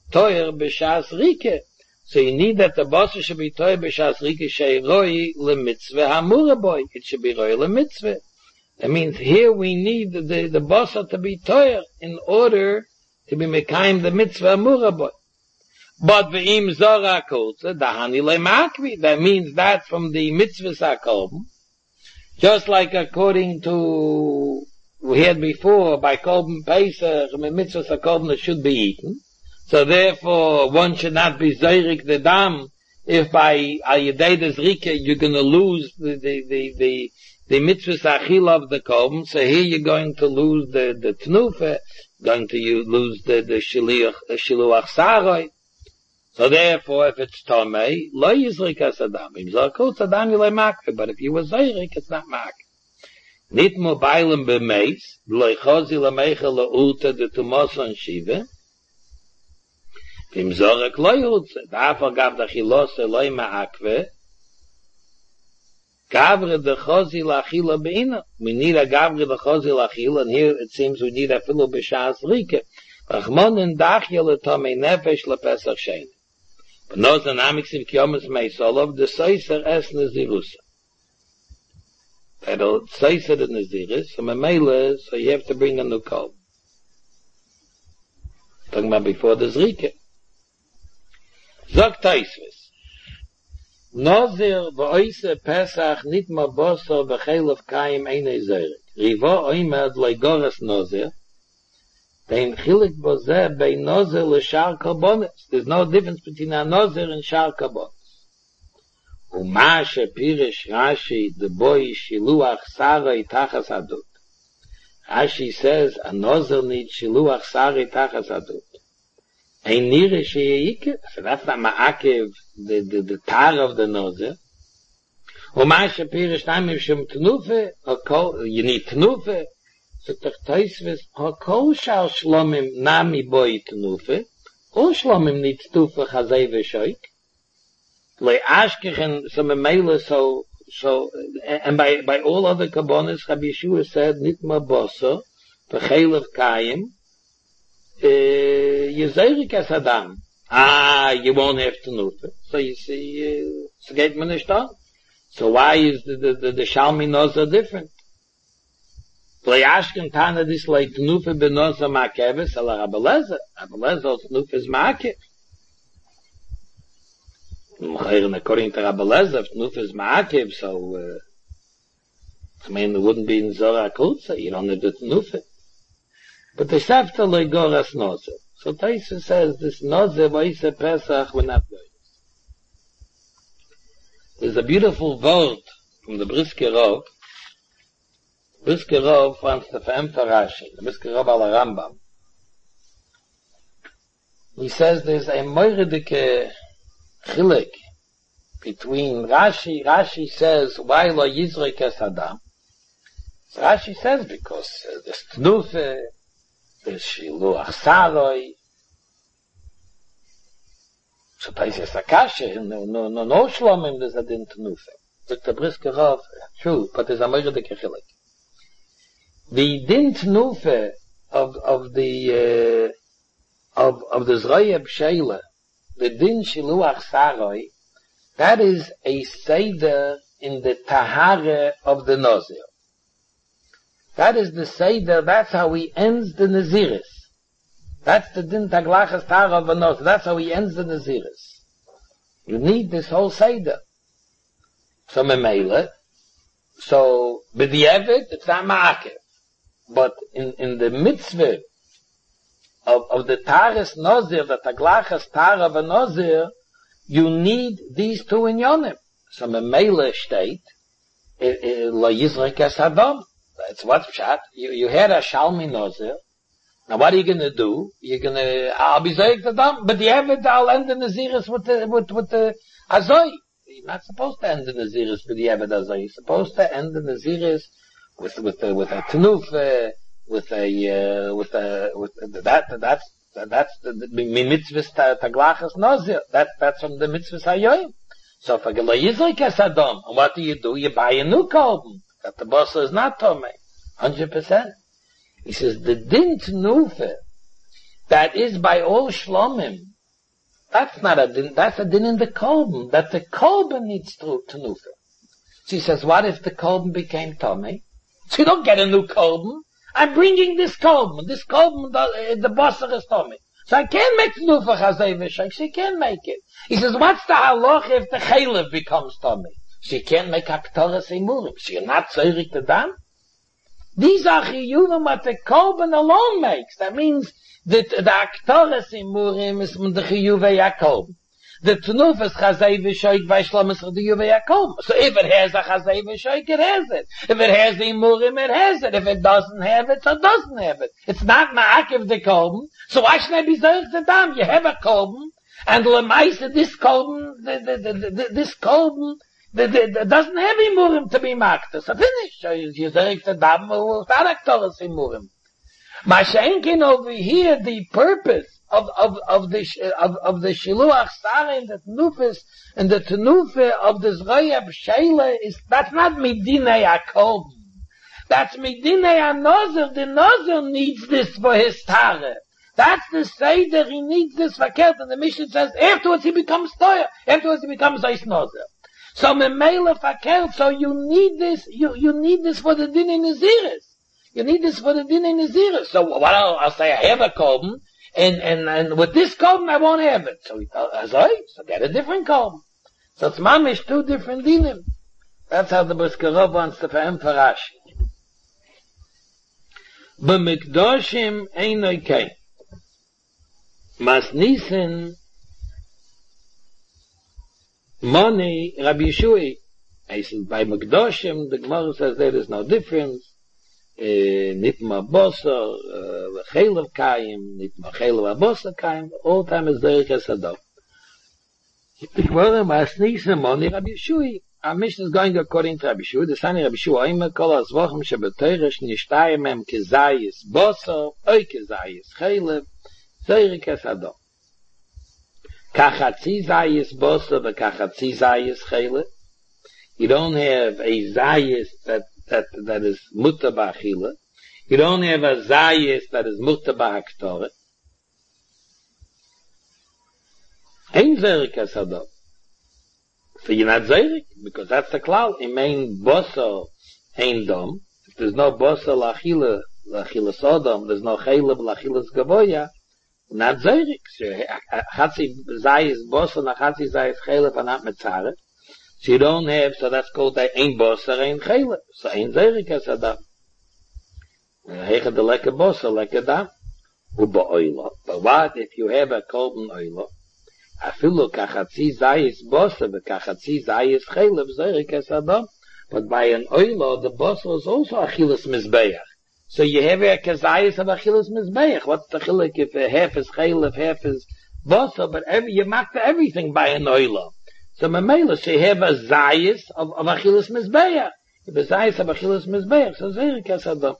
toyer b'shas rike. So you need that the basar should be toyer b'shas rike sheiroi lemitzvah hamura boy. It should be roi lemitzvah. That means here we need the, the, the basar to be toyer in order to be mekayim the mitzvah hamura boy. But ve'im zora kotza dahani lemakvi. That means that from the mitzvah sakolben, just like according to we had before, by kolben pesach, mitzvah sakolben it should be eaten. So therefore, one should not be zeirik the dam. If by ayedeides rike you're going to lose the the the the, the mitzvah achil of the kolben, so here you're going to lose the the tnufa, going to you lose the the shiliach shiluach saroi. So therefore, if it's tomei, lo yizrik as adam. Im zakot adam yilay makve, but if you were zeirik, it's not makve. Nit mobilen bemeis, lo yichozi lameicha le'ulta de tumoson shiva. Im zorek lo yulze, dafar gav da chilose lo yimakve, gavre de chozi lachila beina. We need a gavre de chozi lachila, and here it seems we need a filu b'shas rike. Rachmonin dachya le'tomei nefesh le'pesach shein. But no dynamics in Kyomas Meisolov, the Seiser es Nazirusa. That'll Seiser the Naziris, so Mamela, so you have to bring a new kolb. Talking about before the Zrike. Zog Taisvis. Nazir v'oise Pesach nit ma boso v'chelev kaim eine zeret. Rivo oimed leigoras Nazir. There's no difference between a Nazir and Shar Kabbonis. Umashe Pirish Rashi, the boy Shiluach Sarai Tachas Adut. Rashi says a Nazir needs Shiluach Sarai Tachas Adut. Ein Nire Sheyeike, so that's not Ma'akev, the, the, the tar of the Nazir. Umashe Pirish Namim Shem Tnufe, you need Tnufe. So Taisvis, hakol shal shlomim nami boy tnufe, all shlomim need tufe chazay v'shoik. Le ashkechen, so memela, so, so, and by, by all other kabbonis, Rabbi Yeshua said, nitma boso, v'chelev kayim, yezerik es adam. Ah, you won't have tnufe. So you see, uh, so geht man nicht on. So why is the, the, the, the Shalmi Noza different? Playashkin Tana this like Tnufe benosa makeves ala Rabeleza. Rabeleza Tnufe is makev. According to Rabeleza, if Tnufe is makev, so uh, I mean it wouldn't be in Zora Kulza. You don't need the Tnufe. But the Shafta Legoras Noze. So Taisa says this Noze Vaisa Pesach we're not doing. There's a beautiful word from the Brisker Rov. Brisker Rov wants to emphasize Rashi, the Brisker Rov al Rambam. He says there's a moiridike chilek between Rashi. Rashi says, why lo yizrek es adam? So Rashi says, because uh, there's tnufe, there's shiluach saroi. So Taisa Sakasha, no, no, no, no shlomim, there's a din tnufe. But the Brisker Rov, true, but there's a moiridike chilek. The din tnufe of of the uh, of of the Zraya B'Sheila, the din shiluach saroi, that is a seder in the tahara of the Nazir. That is the seder. That's how he ends the Naziris. That's the din taglachas tahara of the Nazir. That's how he ends the Naziris. You need this whole seder. So memela. So b'di'evet, it's not ma'akev. But in, in the mitzvah of, of the Taras Nazir, the Taglachas Tara of a Nazir, you need these two in Yonim. So Memele state, La Yizrek Es Adam. That's what Pshat. You, you had a Shalmi Nazir. Now what are you gonna do? You're gonna, I'll be Zayik Adam, but you have it, I'll end the Naziris with the, with, with the Azoi. You're not supposed to end the Naziris with the Eved Azoi. You're supposed to end the Naziris with with a, with a tenufe, with a uh, with a with a, that that's that's the mitzvah taglachas nazir. That that's from the mitzvah hayoyim. So if a gela yizrik es adam, and what do you do? You buy a new kolben that the boss is not tomei, hundred percent. He says the din tenufe that is by all shlomim That's not a din, that's a din in the kolben, that the kolben needs to, to nufa. She says, what if the kolben became tummy? So you don't get a new kolben. I'm bringing this kolben. This kolben, the, the basar is tummy. So I can't make nufa chazay v'shayk. She can't make it. He says, what's the halach if the chaylev becomes tummy? She can't make haktoras imurim. She's not zeirik the dam. These are chiyuvim what the kolben alone makes. That means that the haktoras imurim is from the chiyuvei yakolben. The Tnufas Chazay V'Shoik V'Shlom is the Yuva Yakom. So if it has a Chazay V'Shoik, it has it. If it has the Imurim, it has it. If it doesn't have it, it doesn't have it. It's not Ma'akiv the Kolben. So why should I be Zerich the Dam? You have a Kolben, and Lemaisa, this Kolben, the, the, the, the, this Kolben, the, the, the, doesn't have Imurim to be Makta. So finish. So you Zerich the Dam, without Aktoras Imurim. Mashenkin over here, the purpose of of of the of of the shiluach sara in the nufis and the tenufe of the zraya b'sheila is that's not midinei akom. That's midinei anozer. The nozer needs this for his tare. That's the seder. He needs this verkehrt. And the Mishnah says afterwards he becomes toyer. Afterwards he becomes eis nozer. So memela verkehrt. So you need this. You you need this for the din in Naziris. You need this for the din in Naziris. So what I'll, I'll say, I have a kolben. And, and, and with this kolben, I won't have it. So he thought, so get a different kolben. So it's mamish two different dinim. That's how the Briskerov wants to emphasize. B'mikdoshim einoi kei. Mas nisen money Rabbi Yeshui. I said, by Mikdoshim, the Gemara says there is no difference. Nit ma bosser, chaylev kayim, nit ma chaylev abosser kayim, all time is derech esadov. The Gemara mas nisa moni Rabbi Yeshui. Our mission is going according to Rabbi Yeshui. The Sani Rabbi Yeshui, oime kol azvochem shebetoyresh nishtayim mem kezayis bosser, oy kezayis chaylev, derech esadov. Kachatzi zayis bosser, v'kachatzi zayis chaylev. You don't have a zayis that that that is mutter ba'achila. You don't have a zayis that is mutter ba'aktoret. Ein zerik asadov. So you're not zerik, because that's the klal. In main bosso ein dom. If there's no bosso la'achila, la'achila sodom, there's no chayla la'achila gavoya, not zerik. So chatzi zayis bosso, na chatzi zayis chayla, are not metzaret. So you don't have, so that's called ein bosser, ein chaylev. So ein zerik as adam. Hecha de leke bosser, leke dam. Uba oilo. But what if you have a kolben oilo? Afilu kachatzi zayis bosser, but kachatzi zayis chaylev, zerik as adam. But by an oilo, the bosser is also achilas mizbeach. So you have a kazayis of achilas mizbeach. What's the chilek if half is chaylev, half is bosser, but every, you mark everything by an oilo. So Mamela, she have a zayis of, of Achilles Mizbeach. If a zayis of Achilles Mizbeach, so Zerik Asadam.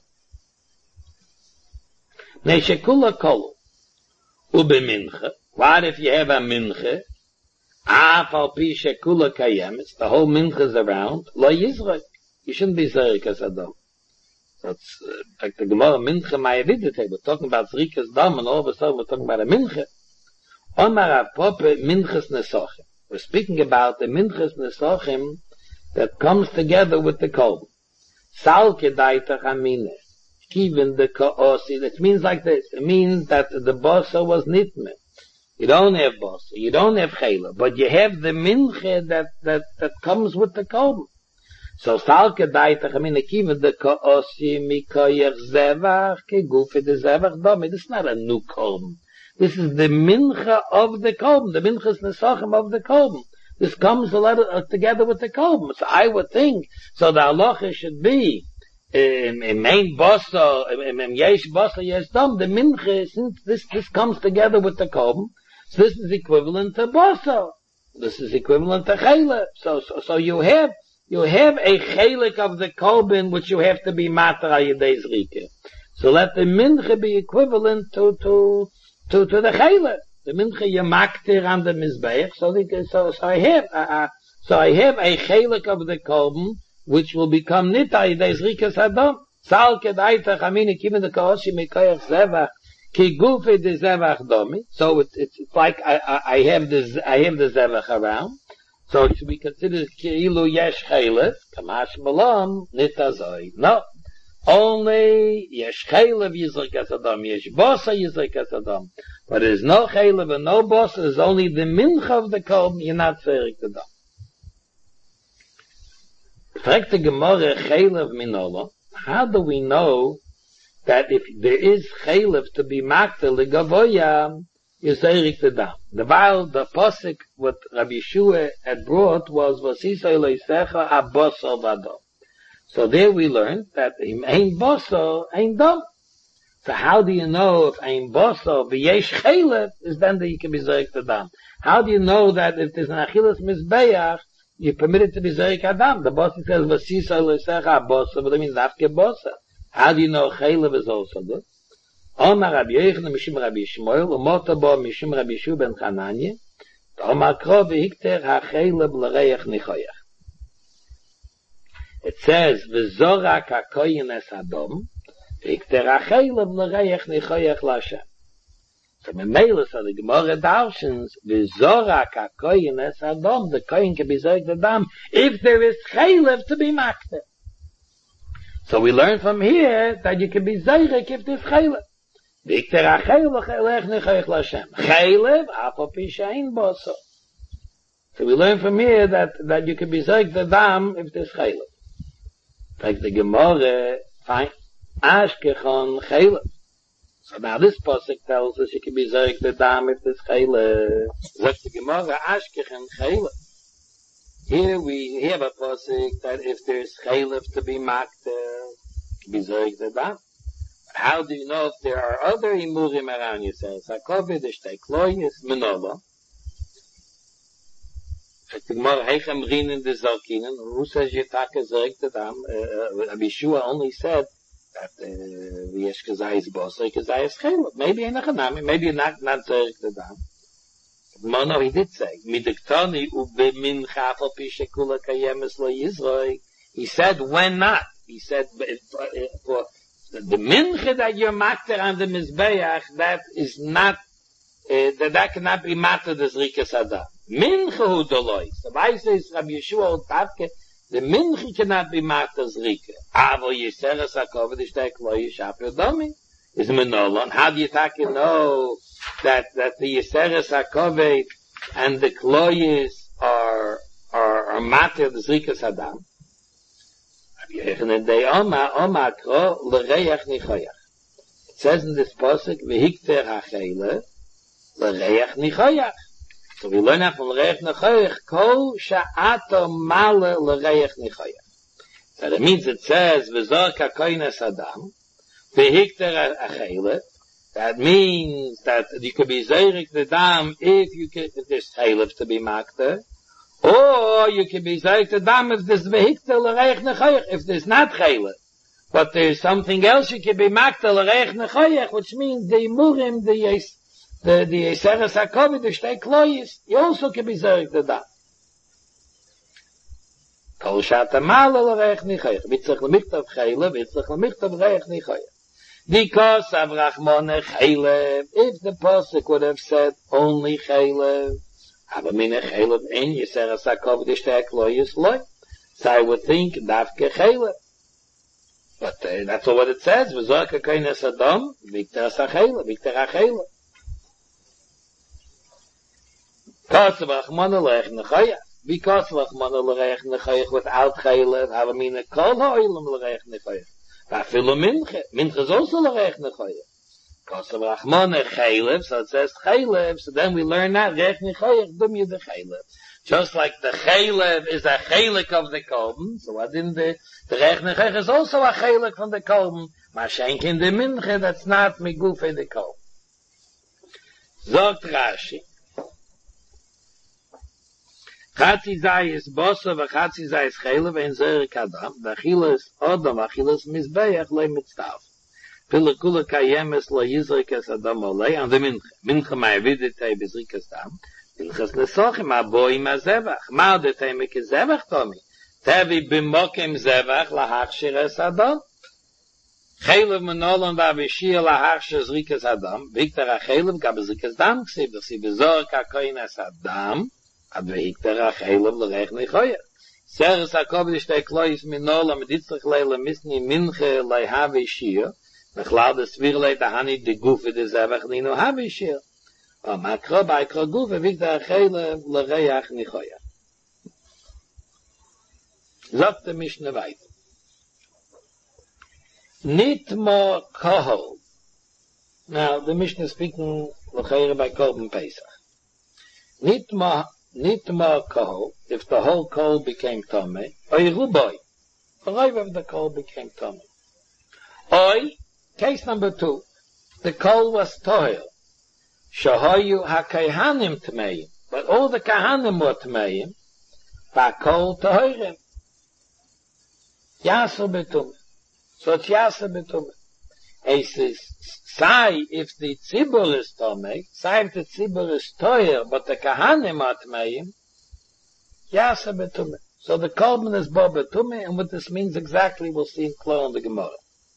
Neshekula kolu. Ube minche. What if you have a minche? Af al pi shekula kayemis. The whole minche is around. Lo yizrak. You shouldn't be Zerik Asadam. That's, uh, like the Gemara minche mayavidite. We're talking about Zrikas Dam, and all of a sudden we're talking about a minche. Omar apope minches nesoche. We're speaking about the minchas nesochim that comes together with the kolben. Sal kedaita chamine. Even the koosi. It means like this. It means that the bossa was nitme. You don't have bossa. You don't have chayla. But you have the minche that, that, that comes with the kolben. So sal kedaita chamine. Even the koosi mikoyach zevach kegufi de zevach domi. This is not a new kolben. This is the mincha of the kolben, the minchas nesachim of the kolben. This comes a lot of, uh, together with the kolben. So I would think, so the halacha should be, in um, main bossa, in yesh bossa, yesh dom, the mincha, since this, this comes together with the kolben, so this is equivalent to bossa. This is equivalent to chayla. So, so, so you have, you have a chaylik of the kolben, which you have to be matar ayidei zrike. So let the mincha be equivalent to, to, To, to the chayla. The mincha yamaktir on the mizbeach, so, so, so I have, uh, so I have a chaylik of the kolben, which will become nitai, des rikas hadom. Sal kedaita chamini, kimin the kooshi mikoyach zevach, Ki gufe de zevach domi. So it's, it's, it's like I, I, I have the, I have the zevach around. So it should be considered ki'ilu yesh chaylev, kamash malam, nitazoi. No. Only yesh chaylev yizrikas adam, yesh bosa yizrikas adam. But there's no chaylev and no bosa, there's only the mincha of the kolben, you're not ferik the dam. Fragt the Gemara chaylev minola, how do we know that if there is chaylev to be makta legavoya, Yisayrik the dam. The while the posik what Rabbi Yeshua had brought was Vasisay Leisecha Abosor Vadom. So there we learned that im ein Bosor ein dam. So how do you know if ein Bosor v'yesh chaylev is then that you can be Zayrik the dam? How do you know that if there's an Achilas Mizbeach you're permitted to be Zayrik Adam? The posik says Vasisay Leisecha Abosor, but that means Nafke Bosor. How do you know chaylev is also good? Omar Rabbi Yochanan Mishum Rabbi Shmuel, Umota Bo Mishum Rabbi Yeshua ben Chananya, Omar Kro v'hikter ha'chaylev l'reich nichoyach. It says, V'zorak ha'koyin es Adom, v'hikter ha'chaylev l'reich nichoyach l'Hashem. So Memela, so the Gemara darshans, V'zorak ha'koyin es Adom, the koyin can be zorak the dam, if there is chaylev to be makter. So we learn from here that you can be zorak if there's chaylev. Vikter achaylev lech nichoyach l'Hashem. Chaylev afal pi she'ein boso. So we learn from here that that you can be zorak the dam if there's chaylev. Like the Gemara, fine, ashkechon chaylev. So now this pasuk tells us you can be zorak the dam if there's chaylev. Like the Gemara, ashkechon chaylev. Here we have a pasuk that if there's chaylev to be makter, you can be zorak the dam. How do you know if there are other imurim around you? Says Hakovid ishtei kloyis menola. The Gemara heichem rinen de zalkinen. Who says yitaka zorik the dam? Rabbi Yeshua only said that v'yesh kazayis boser kazayis chaylev. Maybe in a chanami. Maybe not not zorik the dam. No, no, he did say midiktani ubemin chafal pishekula kayemes lo yizroi. He said when not. He said for The, the minche that you're makter on the Mizbeach, that is not, uh, that that cannot be matter the Zrikas Adam. Minche hu doloi. So why says Rabbi Yeshua Otavke, the minche cannot be matter Zrika. Avo Yiseres HaKoved Ishtek Lo Yishap Yodomi. Is Menolon. How do you take know that, that the Yiseres HaKoved and the Kloyis are, are, are matter the Zrikas Adam? It says in this pasuk, "V'hikter ha'chaylev l'reich nichoyach." So we learn that from l'reich nichoyach, kol sha'ato male l'reich nichoyach. So that means it says, "V'zor ka'koyin es Adam," v'hikter ha'chaylev. That means that you could be zorik the dam if you could, if there's chaylev to be makter. Or you can be zorik the dam if there's vehikter l'reich nechoyach, if there's not chaylev. But there's something else you can be makter l'reich nechoyach, which means the imurim, the yes, the the yiseres hakovid, the shtei kloyis, you also can be zorik the dam. Kol shata mala l'reich nechoyach, vitzach l'michtav chaylev, vitzach l'michtav reich nechoyach. Because of Rachmone chaylev, if the pasuk would have said only chaylev, aber mine chaylev ein yiseres hakovid ishtei kloyis loy. So I would think davke chaylev. But uh, that's all what it says. V'zor ka'koyin es Adam, v'hikter ha'chaylev, v'hikter ha'chaylev. Because of Rachmone l'reich nechoyach. Because of Rachmone l'reich nechoyach without chaylev, aber mine kol ha'olam l'reich nechoyach. V'afilu minche. Minche is also l'reich nechoyach. Because of Rachmone chaylev, so it says chaylev, so then we learn that reich nechoyach dum yid the chaylev. Just like the chaylev is a chaylik of the kolben, so what in the, the reich nechoyach is also a chaylik from the kolben. Mashenk in the minche, that's not miguf in the kolben. Zogt Rashi. Chatzi zayis bosa v'chatzi zayis chaylev ein zorik adam, v'achilas odom v'achilas mizbeach le mitztav. Pila kula kayemes lo yizrikas adam olei, and the minche. Minche ma'avidetei bezrikas dam. Minches nesochim aboim ha-zevach. Ma'adetei meke zevach tomi. Tevi b'mokem zevach lahachshires adam. Chelev menolam v'avishir lahachshe zrikas adam. Vikter ha-chelev gab zrikas dam ksiv. V'si bezor ka-koin es adam. Ad v'hikter ha-chelev l'rech nechoyer. Seres ha-kovish te-klois menolam ditzrich leile misni minche lehavishir. Nechlad es virle dahani de gufe de zevach nino havishir. O makro baikro gufe vikter ha-chelev l'reach nechoyer. Sagt der Mishnah weiter. Nitma kohol. Now, the Mishnah is speaking l'chayre by Korban Pesach. Nitma, nitma kohol, if the whole coal became tame, oy ruboy, five of the coal became tame. Oy, case number two, the coal was tohel. Shahoyu ha-kayhanim tmeim, but all the kahanim were tmeim, va-kol tohirim. Yasser betum. So it's Yasser betum. It says, say if the tzibur is tomei, say if the tzibur is toyer, but the kahanim are tmeim, Yasser betum. So the korban is bo betum, and what this means exactly we'll see in Klor in the Gemara.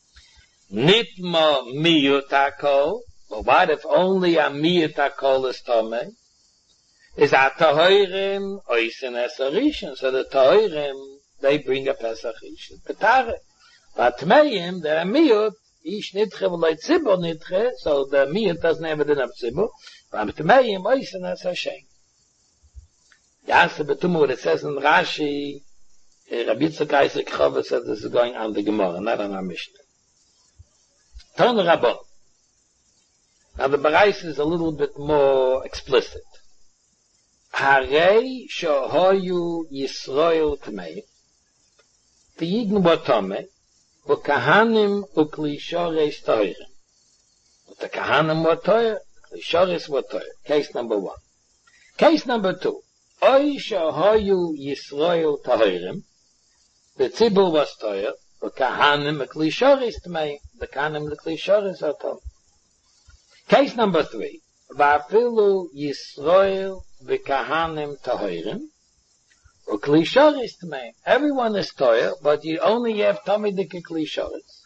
Nitma miyutakol, but what if only a miyutakol is tomei? Is a tohirim oisen esarishin, so the tohirim they bring a Pesach ish. Petare. But Tmeim, the Miyut, ish nitche v'loi tzibur nitche, so the Miyut doesn't have it enough tzibur. But Tmeim, oisen as Hashem. Yasser betumu, what it says in Rashi, Rabbi Yitzchak Isaac Chova says this is going on the Gemara, not on our Mishnah. Ton Rabban. Now the Barais is a little bit more explicit. Harei shohoyu Yisroel Tmeim, the Yidden were tome, the Kahanim uklishores toirim. The Kahanim were toir, klishores were toir. Case number one. Case number two. Oy shahoyu Yisroel toirim, the Tzibur was toir, the Kahanim uklishores tmei, the Kahanim uklishores are toir. Case number three. Vafilu Yisroel v'Kahanim toirim, Klisharis tmei. Everyone is toyer, but you only have Tomidik Klisharis.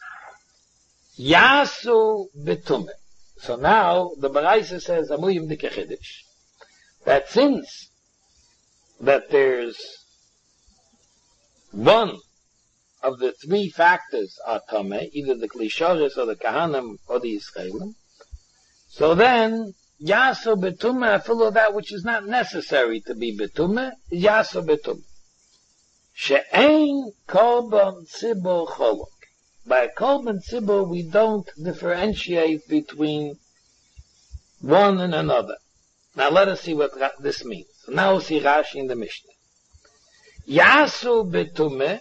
Yasu betume. So now the Baraisa says Amuyim Dikechidish that since that there's one of the three factors are Tomei, either the Klisharis or the Kahanim or the Yisraelim, so then Yasu betume, I follow that which is not necessary to be betume, Yasu betume. She'ein korban tzibur cholok. By korban tzibur we don't differentiate between one and another. Now let us see what this means. So now we'll see Rashi in the Mishnah. Yasu betume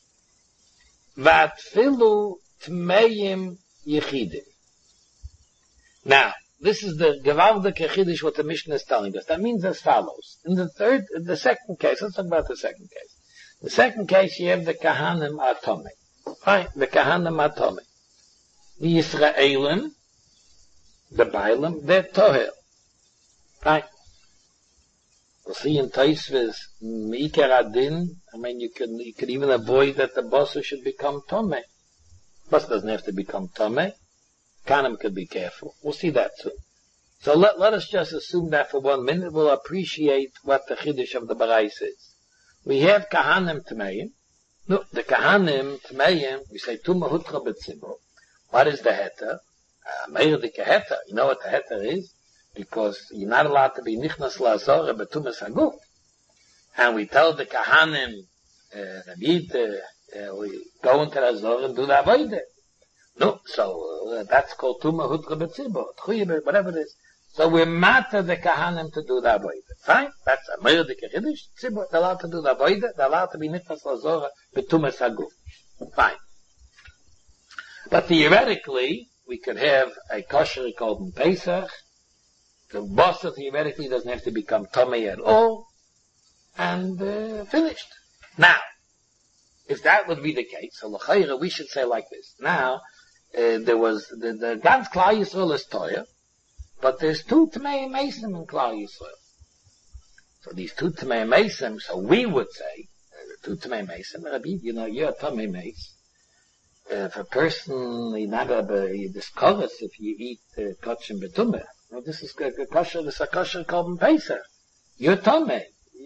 vatfilu tmeim yechidim. Now, this is the Gewaldige Chiddush what the Mishnah is telling us. That means as follows. In the third, in the second case, let's talk about the second case. The second case, you have the Kahanim Atome. Fine, the Kahanim Atome. The Yisraelim, the Bailim, they're Tohel. Fine. We'll see in Taisvis, Meikar Adin, I mean, you can, you can even avoid that the Bossa should become Tome. Bossa doesn't have to become Tome. Kahanim could be careful. We'll see that soon. So let, let us just assume that for one minute. We'll appreciate what the Chiddush of the Barais is. We have Kahanim Tmeim. No, the Kahanim Tmeim, we say Tumah Hutra B'tzibur. What is the heter? Uh, Meir the heter. You know what the heter is? Because you're not allowed to be Nichnas La'azor B'tumas Haguf. And we tell the Kahanim, uh, uh, we go into the Azor and do the Avodah. No, so uh, that's called Tumah Hutra B'tzibur, whatever it is. So we matter the Kahanim to do the Avodah. Fine, that's a Meir the Kiddush. Tzibur, they're allowed to do the Avodah, they're allowed to be Nichnas La'azor B'tumas Haguf. Fine. But theoretically, we could have a kosher called Pesach. The boss theoretically doesn't have to become Tomei at all. And uh, finished. Now, if that would be the case, so l'chayra, we should say like this. Now, uh, there was, the, the Gans Klal Yisrael is Toya, but there's two Tmei Mesim in Klal Yisrael. So these two Tmei Mesim, so we would say, uh, two Tmei Mesim, Rabbi, you know, you're a Tomei Mes. if a person, you not have a discourse if you eat uh, kosher betumah. No, this is kosher, this is a kosher korban Pesach. You're tummy.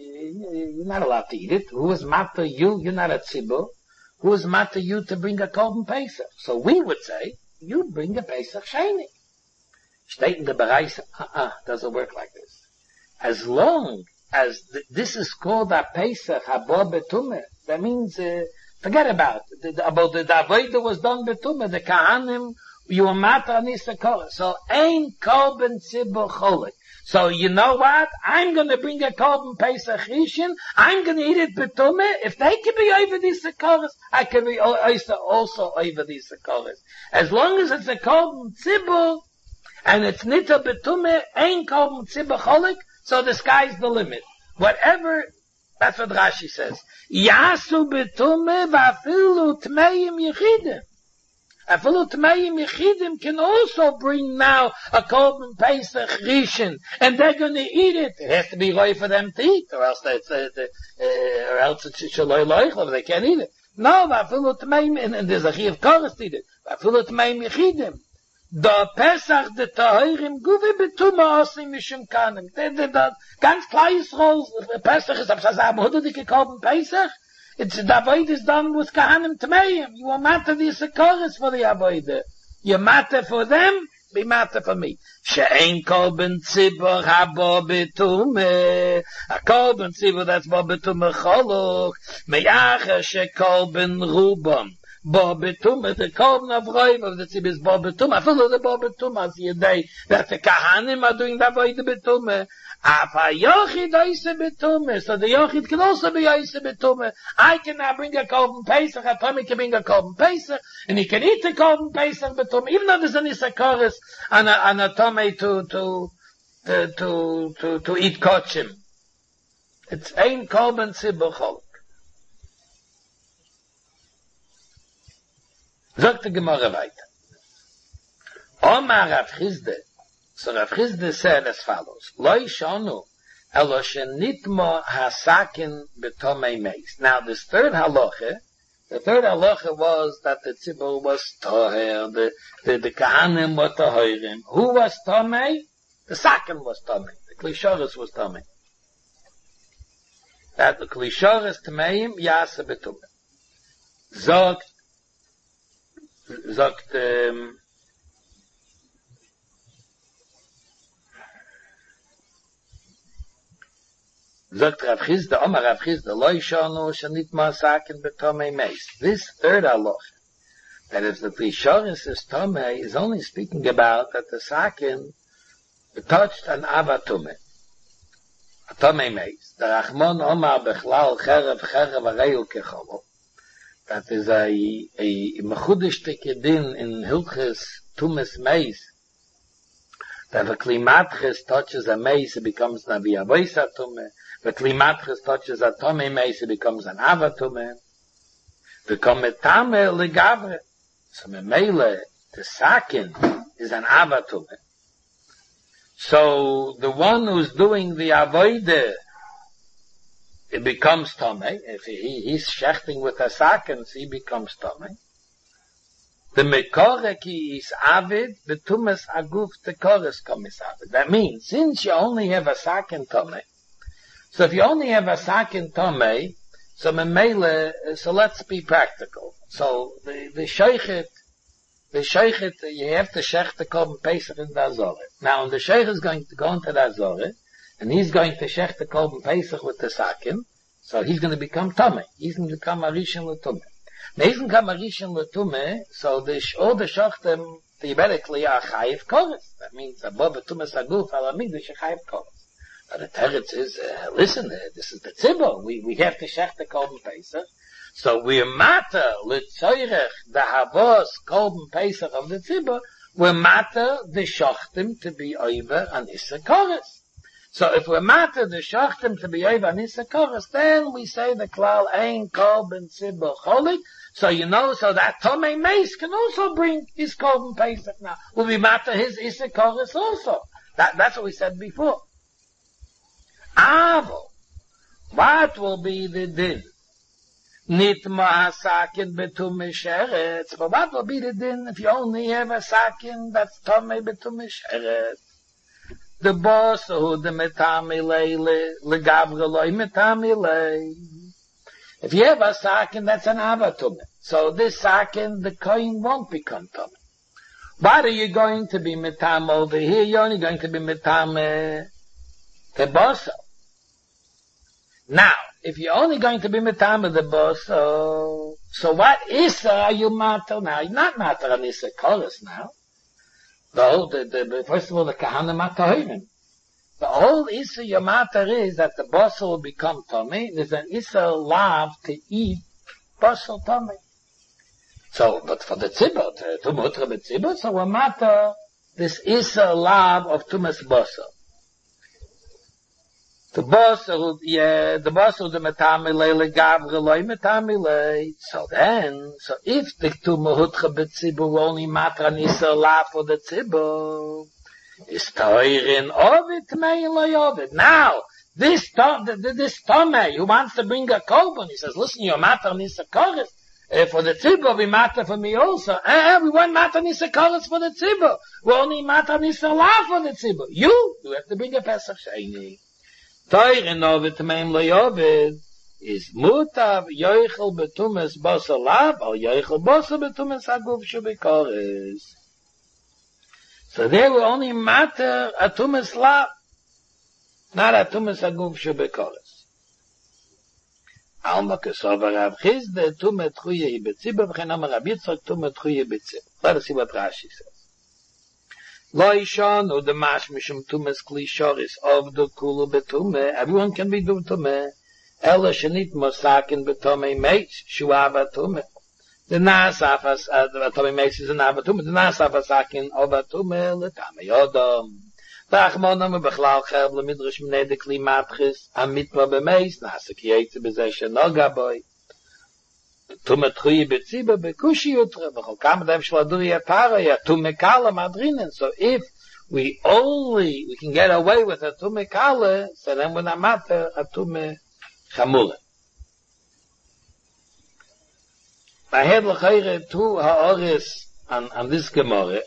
You're not allowed to eat it. Who is matter you? You're not a tzibur. Who is matter you to bring a korban Pesach? So we would say, you bring a Pesach sheni. Steht in the Bereich, uh-uh, doesn't work like this. As long as th- this is called a Pesach, haba betumah, that means, uh, forget about it. The, the, about the, the avodah was done betumah, the kahanim, you were matter anisakor. So, ein korban tzibur cholik. So, you know what? I'm gonna bring a korban Pesach rishon, I'm gonna eat it betumah. If they can be over these sakoras, I can be also, also over these sakoras. As long as it's a korban tzibur, and it's nita betumah, ein korban tzibur cholik, so the sky's the limit. Whatever, that's what Rashi says. Yasu betumah v'afilu tmeim yechidim. Afilu tmeim yechidim can also bring now a korban Pesach rishon, and they're going to eat it. It has to be right for them to eat, or else it's, uh, uh, or else it's shaloi loichel, they can't eat it. No, v'afilu tmeim, and, and there's a chiv koros to eat it. V'afilu tmeim yechidim. Da Pesach de Tahirim guve betuma osim mishum kanem. De de da ganz kleines Rolls Pesach is absazam hodike korban Pesach. It's the avoid is done with kahanim tmeim. You want matter the sakoris for the avoid. You matter for them, be matter for me. She'ein korban tzibur haba betume. A korban tzibur that's ba betume cholok. Meyacha she korban rubam. Ba betumah, the korban of Roiv of the tzibur is ba betumah. I follow the ba betumah as yeday that the kahanim are doing that by the betumah. Afa yochid oise betumah, so the yochid can also be oise betumah. I can now bring a korban Pesach, a Tommy can bring a korban Pesach, and he can eat the korban Pesach betumah, even though there's an isakoris and a, and a Tommy to, to, to, to, to, to eat kochim. It's ein korban tzibur cholok. Sagt die Gemara weiter. Omar Rav Chizde, so Rav Chizde said as follows, Loi shonu, elo shenitmo hasakin betomei meis. Now this third halacha, the third halacha was that the tzibur was toher, the, the, the kahanim were toherim. Who was tomei? The sakin was tomei. The klishoris was tomei. That the klishoris tomeim yasa betumei. Zogt sagt ähm sagt Rav Chizda, Omar Rav Chizda, Loi shonu shenit masakin betomei meis. This third halacha, that if the Klishoris is tomei, is only speaking about that the sakin touched an avatumeh, a tomei meis. The Rachmon Omar bechlal cherev cherev areil kecholo. That is a, a mechudishtike din in Hilches Tumes Meis. That the klimatches touches a meis, it becomes an aviyavoisa tume. The klimatches touches a tome meis, it becomes an avatume. The kometame legavre. So memele, the sakin, is an avatume. So the one who's doing the avoide, it becomes Tomei. If he, he's shechting with a sakin, he becomes Tomei. The mekoreki is avid, the tumas aguf tekores komis avid. That means, since you only have a sakin Tomei, so if you only have a sakin Tomei, so memele, so let's be practical. So the, the sheichet, the sheichet, you have to shech the korban Pesach in the Azorah. Now, when the sheich is going to go into the Azorah, and he's going to shech the korban Pesach with the sakin, so he's going to become Tomei. He's going to become a Rishon L'Tumeh. Now he's going to become a Rishon L'Tumeh, so the, all the shachtim, theoretically, are Chayiv Koros. That means, above the Tumas Aguf, Alamigdash, Chayiv Koros. But the teretz is, uh, listen, uh, this is the tzibur. We, we have to shech the korban Pesach. So we're matter, l'tzoyrech, the havos korban Pesach of the tzibur, we're matter the shachtim to be over an Issa Koros. So if we're matter the shachtim to be over an Issa Koros, then we say the klal ein korban tzibur cholik. So you know, so that Tomei Meis can also bring his korban Pesach now. Will be matter his Issa Koros also. That, that's what we said before. Avo, what will be the din? Nit ma sakin betum sheretz. But what will be the din if you only have a sakin that's tame betum sheretz? The boss who the metame leile legavre loy metame lei. If you have a sakin that's an avatum, so this sakin the coin won't become tame. Why are you going to be metame over here? You're only going to be metame the boss. Now, if you're only going to be metame the boss, so so what issa are you matter now? You're not matter on issa chorus now. Though the, the, the first of all the kahana matahirim. The whole issa your matter is that the boss will become tummy. There's an issa love to eat bossel tummy. So, but for the tzibur, to mutra b'tzibur, so a matter this issa love of tumas bossel. The boss, yeah, the boss of the metamile le gavre loy metamile. So then, so if the two mehutra b'tzibur only matter an issa la for the tzibur, is teurin ovid mei loy ovid. Now, this Tom, this Tomei who wants to bring a korban, he says, listen, your matter an issa chorus. Uh, for the tzibur, we matter for me also. Eh, uh, we want matter an issa chorus for the tzibur. We only matter an issa la for the tzibur. You, you have to bring a Pesach Sheni. Teuren ovid meim lo yovid is mutav yoichel betumes basar lab or yoichel basar betumes aguf shubikores. So they will only matter a tumes lab, not a tumes aguf shubikores. Alma kesover Rav Chizde tumet chuye betzibur v'chenam Rav Yitzchak tumet chuye betzibur. Let us see what Rashi says. Lo ishon u the mash mishum tumes kli shoris of the kulu betume. Everyone can be do tume. Ela shenit mosakin betume meis shuava tume. The nasafas uh, the betume meis is an avatume. The nasafasakin of betume letame yodom. Bachmonam bechlal cherb lemidrash mnei de kli matchis amitma bemeis nasakiyetze bezeshe nogaboy. Tumet chuyi betziba bekushi utra b'chol kam dem shladuri atara ya tumekala madrinen. So if we only we can get away with a tumekala, so then we're not matter a tume chamule. I had l'chayre two ha'oris on on this gemara.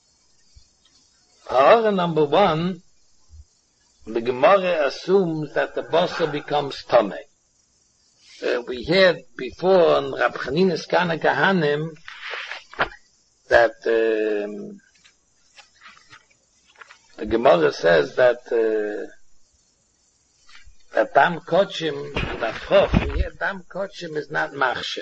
Ha'or number one, the gemara assumes that the bossa becomes tameh. Uh, we heard before on Rab Chanina's Kana Kahanim that um, the Gemara says that uh, that Dam Kochim, that Chof, we hear Dam Kochim is not Machsher.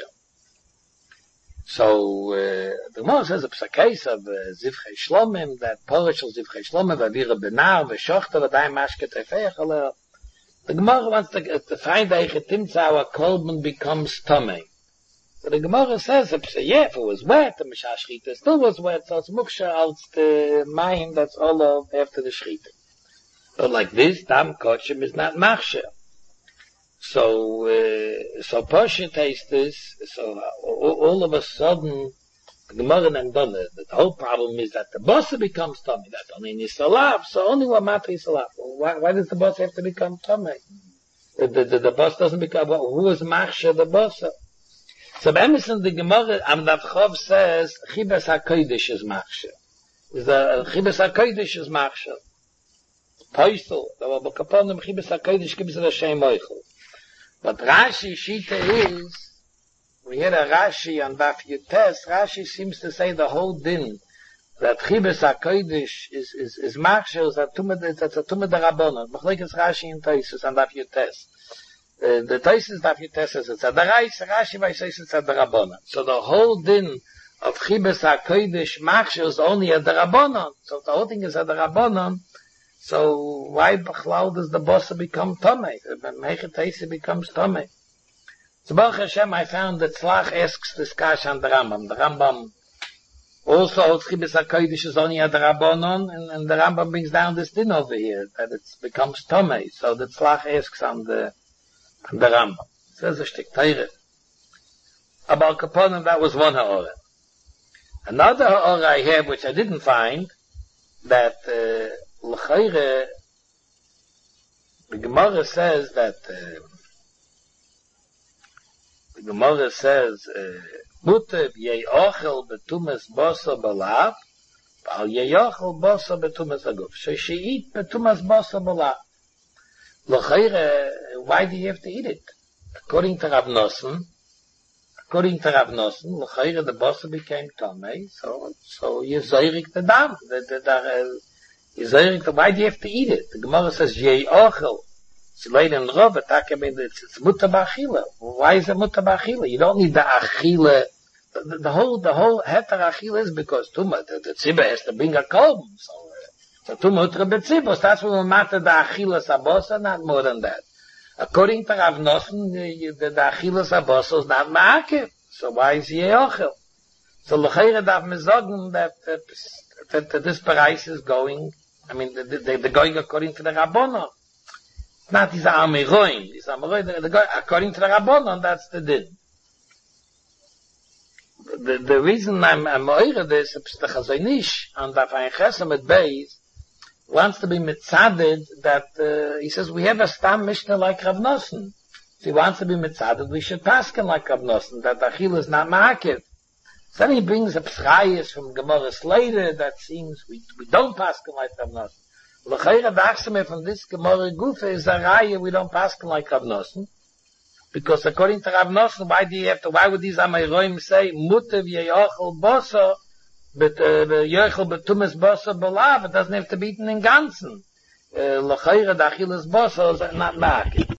So uh, the Gemara says it's a case of uh, Zivchei Shlomim, that Porish of Zivchei Shlomim, Vavira Benar, Veshochta, Vadai Mashke Tefeich Aleh. The Gemara wants to, to find out if our kolben becomes tummy. So the Gemara says, yeah, if it was wet, the Mishah Shchita still was wet, so it's muksha als the mayim that's all of after the Shchita. But like this, Dam Kochim is not machsher. So, uh, so Poshet taste this, so uh, all of a sudden, the Gemara and done it. The whole problem is that the bossa becomes tummy. That's only in Yisalav, so only one matter Yisalav. Why, why does the bossa have to become tummy? The, the, the, the boss doesn't become, well, who is machsher the bossa? So Emerson, the Gemara, Amdav Chov says, Chibas HaKodesh is machsher. The Chibas HaKodesh is machsher. Poistel, the Wabakaponim, Chibas HaKodesh gives it a Shem Oichel. But Rashi Shita is, we hear a Rashi on Daf Yutes, Rashi seems to say the whole din, that Chibes HaKodesh is, is, is machsher, is a tumah, it's a tumah d'Rabbanan. Machlekes Rashi and Taisus on Daf Yutes. Uh, the Taisus Daf Yutes says it's a d'Rais, Rashi by says it's a d'Rabbanan. So the whole din of Chibes HaKodesh machsher is only a d'Rabbanan. So the whole thing is a d'Rabbanan. So why B'chlal does the bossa become Tomei? Mechet Taisi becomes Tomei. So Baruch Hashem, I found that Tzlach asks this kash on the Rambam. The Rambam also, Chibes HaKodesh is only a Rabbanon, and, and the Rambam brings down this din over here, that it becomes Tomei. So the Tzlach asks on the, on the Rambam. It says a shtik Teire. About Kaponim, that was one ha'orah. Another ha'orah I have, which I didn't find, that, uh, L'chayre, the Gemara says that, uh, The Gemara says, Mutev ye'ochel betumes bosa balav, al ye'ochel bosa betumes aguf. So she eat betumes bosa balav. L'chayre, why do you have to eat it? According to Rav Nosson, according to Rav Nosson, l'chayre the bosa became tamei, so so you zayrik the dam. The the the you zayrik the, why do you have to eat it? The Gemara says ye'ochel. It's laid in Rav, but I mean it's, it's mutar b'achila. Why is it mutar b'achila? You don't need the achila. The, the, the whole the whole heter achila is because tuma the, the tzibah has to bring a kolb. So so tuma utra b'tzibos. That's what we matter the achila sabosa, not more than that. According to Rav Nosson, the, the, the achila sabosa is not ma'akev. So why is he ochel? So l'chayre darf me sagen that that, that, that this price is going. I mean, the, the, they're going according to the Rabbanon. Not these Amiroim. These Amiroim, the, the, according to the Rabbanon, that's the din. The, the reason I'm, I'm oire this, the Chazonish, and that ein Chesem at Beis, wants to be mitzaded that, uh, he says, we have a Stam Mishnah like Rav Nosson. If he wants to be mitzaded, we should paskin like Rav Nosson, that Achil is not ma'akev. Then he brings a pschayis from Gemara later that seems we, we don't paskin like Rav Nosson. L'chayra dachseme from this Gemara Gufa is a raya we don't paskin like Rav Nosson. Because according to Rav Nosson, why do you have to, why would these Amayroim say, Mutev ye'ochel bosa, but ye'ochel betumes bosa belav, it doesn't have to be eaten in ganzen. L'chayra dachilas bosa is not ma'akev.